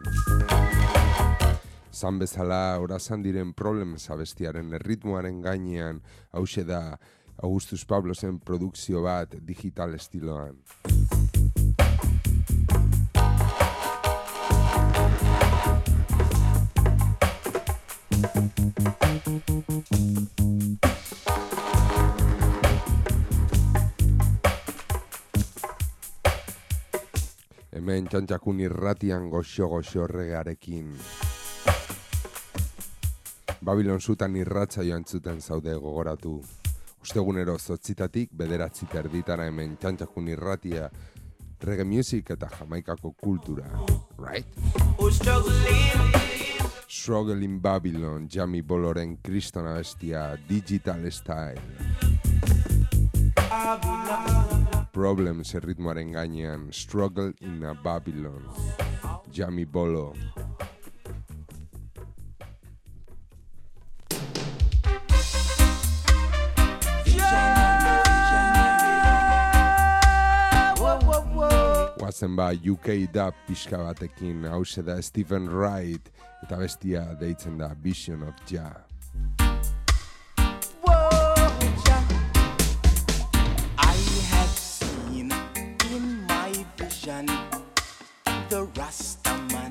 Zan bezala, orazan diren Problems abestiaren erritmoaren gainean, hause da Augustus Pablosen produkzio bat digital estiloan. Hemen txantxakun irratian goxo-goxo regearekin. Babilon zutan irratza joan zuten zaude gogoratu. Ostegunero zotzitatik bederatzi terditara hemen txantxakun irratia, reggae music eta jamaikako kultura. Right? Struggle in Babylon, Jamie Boloren Kriston abestia, digital style. Problems erritmoaren gainean, Struggle in a Babylon, Jamie Bolo. Guazen ba U K dub pixka batekin, hause da Stephen Wright, eta bestia deitzen da Vision of Jah. The Rastaman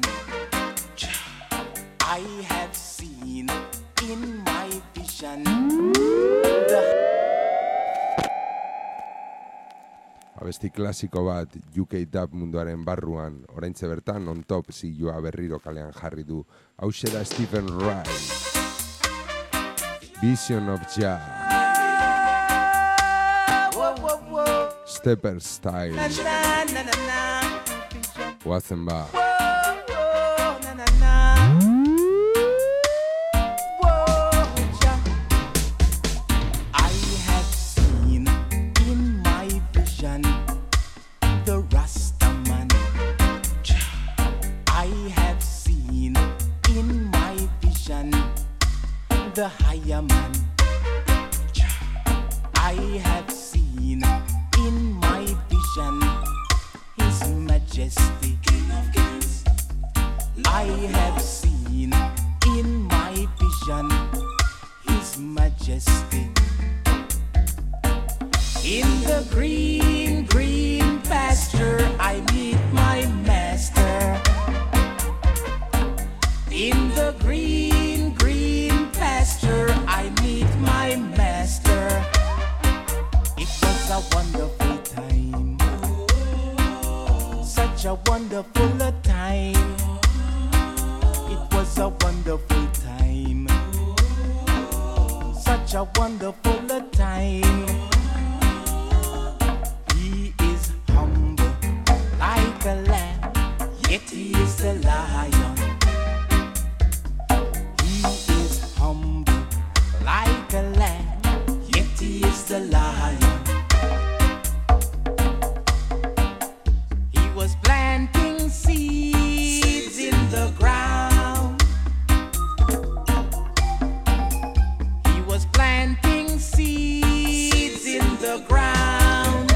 I have seen in my vision the... Abesti klasiko bat U K dub munduaren barruan, oraintze bertan on top zilloa berriro kalean jarri du. Hauxe da Stephen Wright, Vision of Jah. Whoa, whoa, whoa. Stepper Style. Na na na na na. Guazen ba. Whoa, whoa, na na na. Whoa, ja. I have seen in my vision the Rastaman. I have seen in my vision the higher man. I have seen in my vision His Majesty, King of Kings. I have seen in my vision His Majesty. In the green, green pasture I meet my master. In the green, green pasture I meet my master. It was a wonderful time, such a wonderful time. It was a wonderful time, such a wonderful time. He is humble like a lamb, yet he is a lion. He is humble like a lamb, yet he is the lion. He was planting seeds in the ground. He was planting seeds in the ground.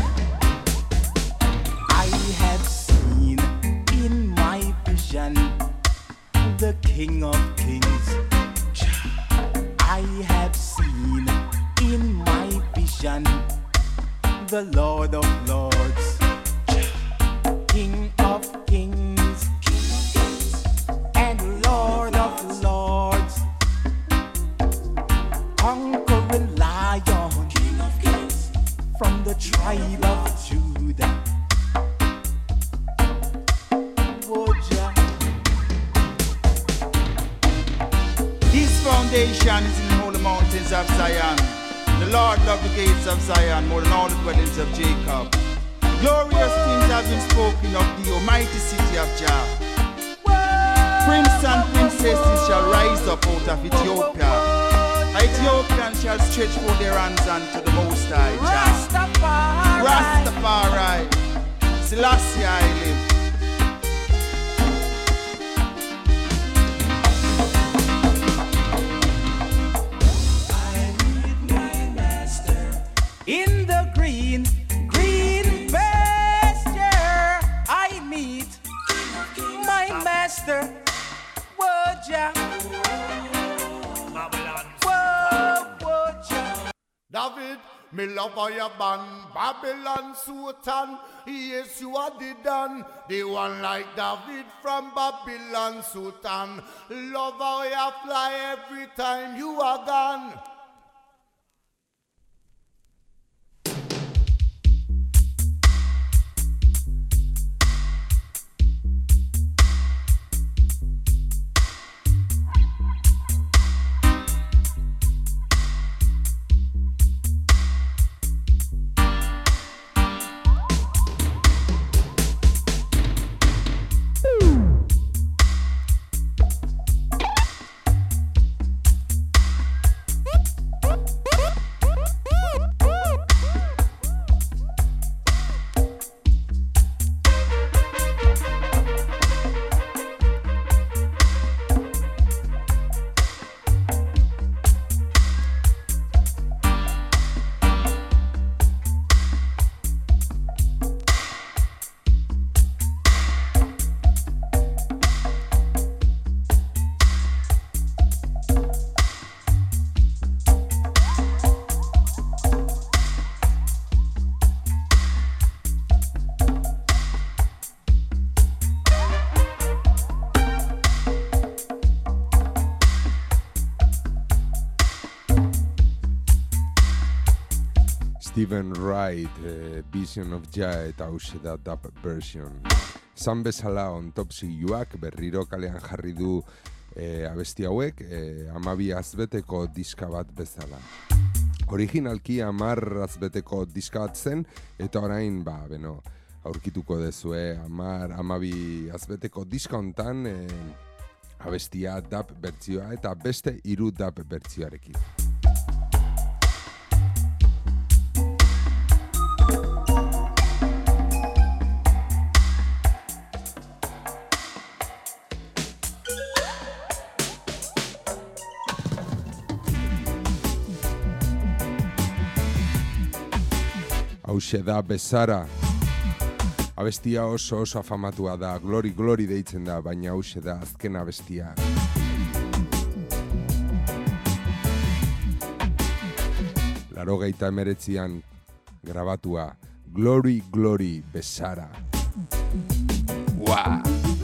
I have seen in my vision the King of Kings. I have seen in my vision the Lord of Lords, King of Kings, and Lord of Lords, conquering lion, King of Kings, from the tribe of Judah. Woja. His foundation is in the holy mountains of Zion. The Lord loved the gates of Zion more than all the dwellings of Jacob. Glorious things have been spoken of the almighty city of Jah. Prince and princesses shall rise up out of Ethiopia. Ethiopians shall stretch forth their hands unto the Most High Jah. Rastafari, Selassie I live. In the green, green pasture, I meet my master. Woja. Whoa, Woja. David, me love how you ban Babylon Sultan. Yes, you are the Dan, the one like David from Babylon Sultan. Love how you fly every time you are gone. Stephen Wright, eh, Vision of Jah eta hause da dub version. Zan bezala ontopsiluak berriro kalean jarri du eh, abesti hauek, eh, amabi azbeteko diska bat bezala. Originalki hamar azbeteko diska bat zen, eta orain, ba, beno, aurkituko dezue, hamar, hamabi azbeteko diska hontan, e, abestia dub bertzioa eta beste hiru dub bertzioarekin. Hauxe da Bezara. Abestia oso oso afamatua da, Glory Glory deitzen da, baina hauxe da azken abestia. Laurogeita hemeretzian grabatua, Glory Glory Bezara. Wow.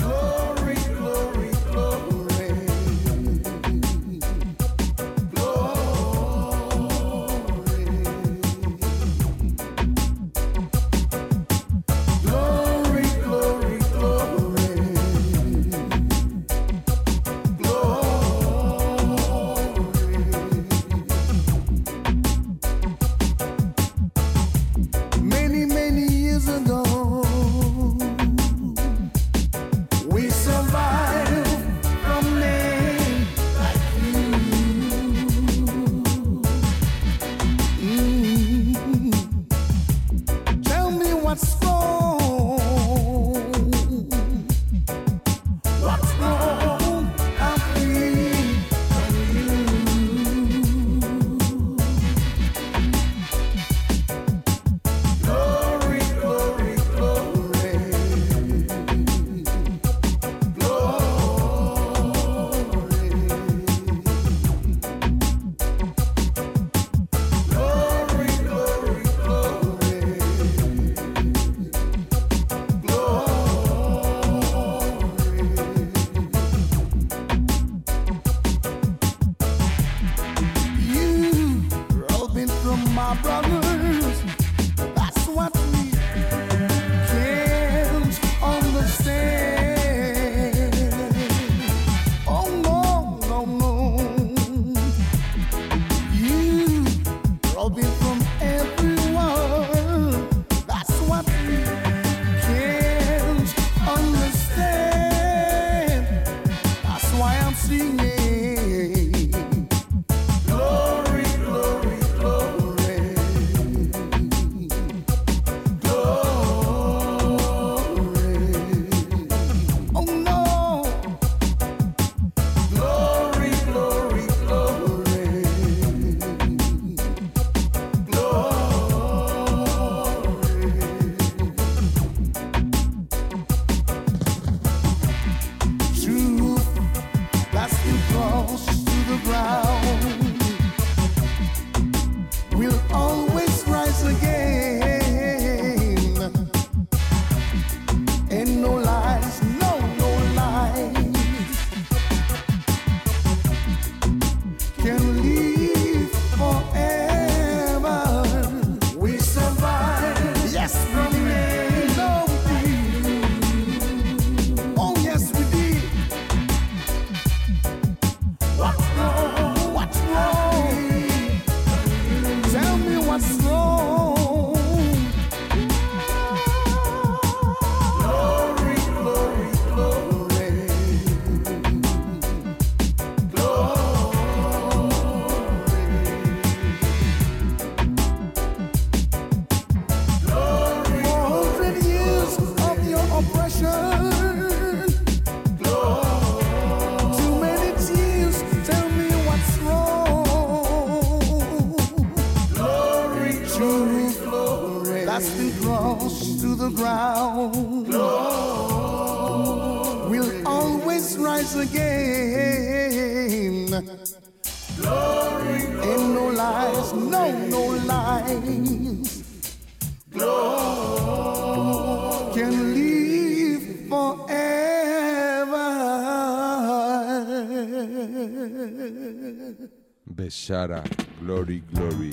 Bezara, Glory Glory.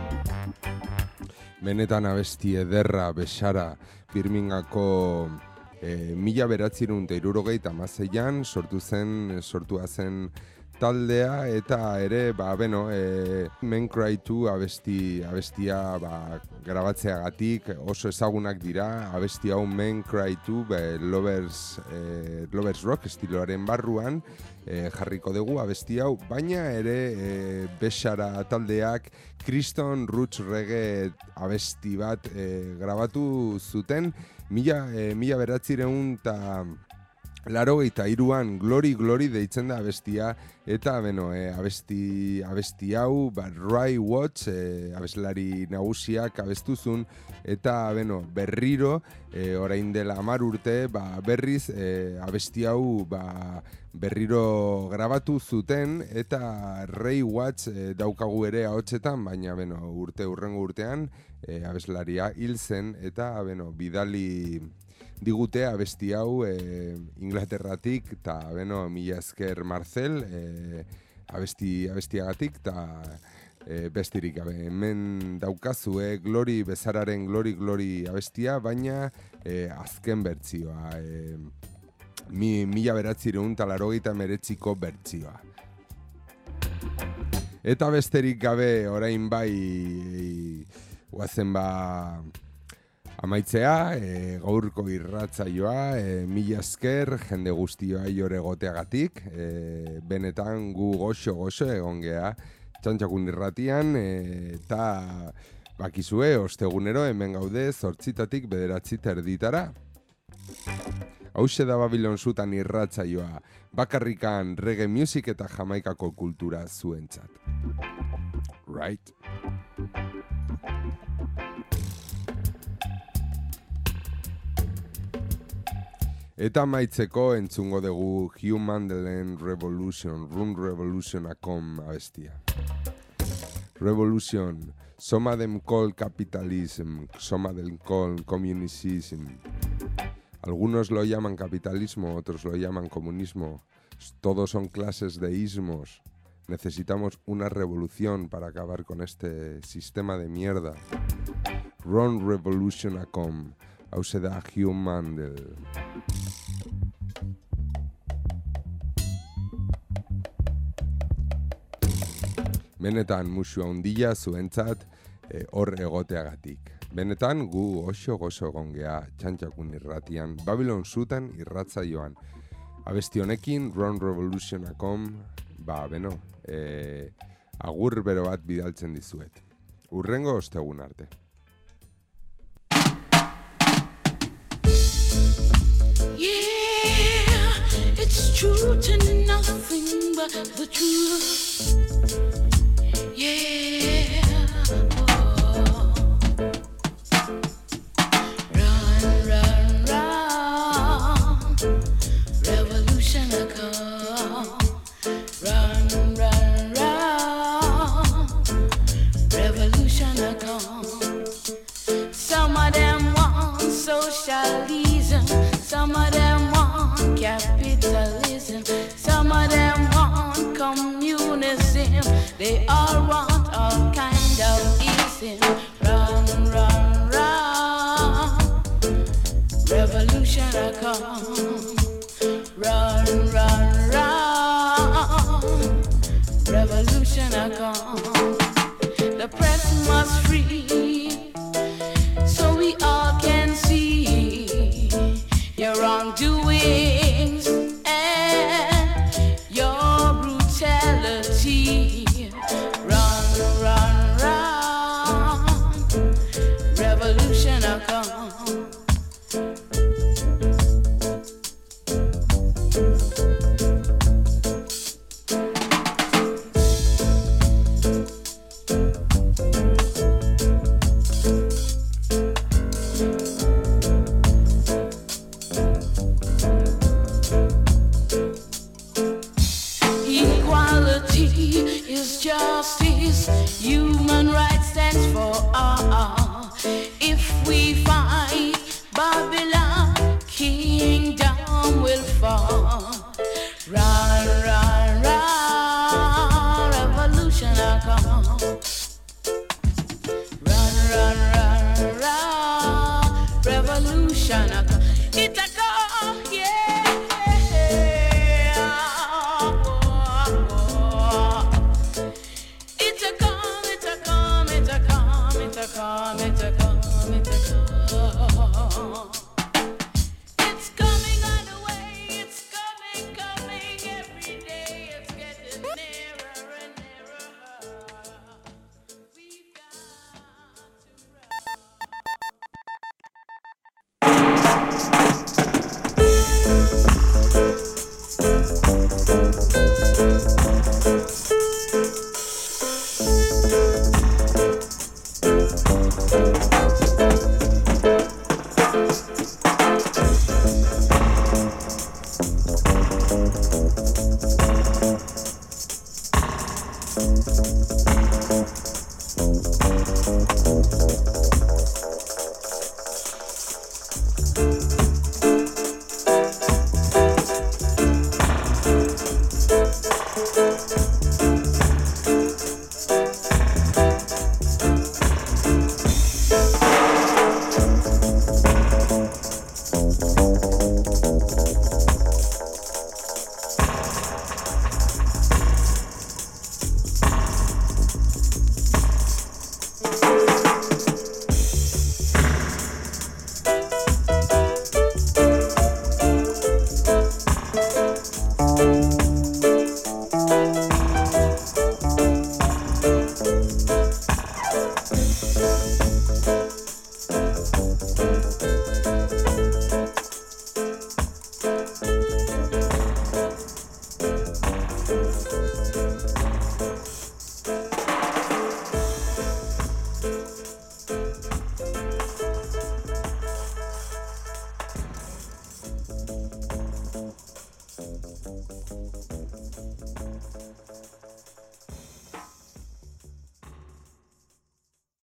Benetan abesti ederra, Bezara, Birmingako E, mila beratzirun eta hirurogeita hamaseian sortu zen, sortua zen taldea, eta ere, ba, beno, e, Men Cry two abesti, abestia ba, grabatzeagatik oso ezagunak dira, abesti hau Men Cry two be, lovers, e, lovers Rock estiloaren barruan e, jarriko dugu abesti hau, baina ere e, Bexara taldeak Kriston Roots Reggae abesti bat e, grabatu zuten, mila, e, mila beratzireun eta laurogeita hiruan Glory Glory deitzen da abestia, eta beno, e, abesti, abesti hau ba, Ray Watts e, abeslari nagusiak abestuzun, eta beno, berriro e, orain dela hamar urte ba, berriz e, abesti hau ba, berriro grabatu zuten, eta Ray Watts e, daukagu ere ahotsetan, baina beno, urte urrengo urtean e, abeslaria hil zen, eta beno, bidali digute abesti hau e, Inglaterratik, eta beno, mila esker Marcel e, abesti, abestiagatik, eta e, bestirik gabe. Hemen daukazue Glory, Bezararen Glory Glory abestia, baina e, azken bertzioa, e, mi, mila beratzireun eta laurogeita hemeretziko bertzioa. Eta besterik gabe orain bai guazen ba amaitzea, e, gaurko irratzaioa, e, mila esker jende guztioa jore goteagatik, e, benetan gu goxo-goxo egon gea Txantxakun irratian, e, eta bakizue, ostegunero hemen gaude zortzitatik bederatzi terditara. Hauxe da Babilon Zutan irratzaioa, bakarrikan reggae music eta Jamaikako kultura zuentzat. Right? Eta maitzeko entzungo dugu Human the Land Revolution, Run Revolution akom abestia. Revolution, some of them call capitalism, some of them call communism. Algunos lo llaman capitalismo, otros lo llaman comunismo. Todos son clases de ismos. Necesitamos una revolución para acabar con este sistema de mierda. Run Revolution akom. Hauze da Human del... Benetan musua handia zuentzat e, hor egoteagatik. Benetan gu oso gozo egon gea Txantxakun irratian, Babilon Zutan irratzaioan. Abesti honekin, Run Revolution akom, ba, beno, e, agur bero bat bidaltzen dizuet. Urrengo ostegun arte. Yeah, it's true to nothing but the truth. Yeah, oh. Run, run, run, revolution a come. Run, run, run, revolution a come. Some of them want socialism, some of them want capitalism, some of them want communism. They all want all kind of ism. Run, run, run, revolution a come. Run, run, run, revolution a come. The press must free, so we all can see your wrongdoings and your brutality. Run, run, run, revolution a come. Justice, human rights stands for all. If we fight Babylon, kingdom will fall. Run, run, run, revolution a come. Run, run, run, run, revolution a come. It a come. a come, it a come, it a come.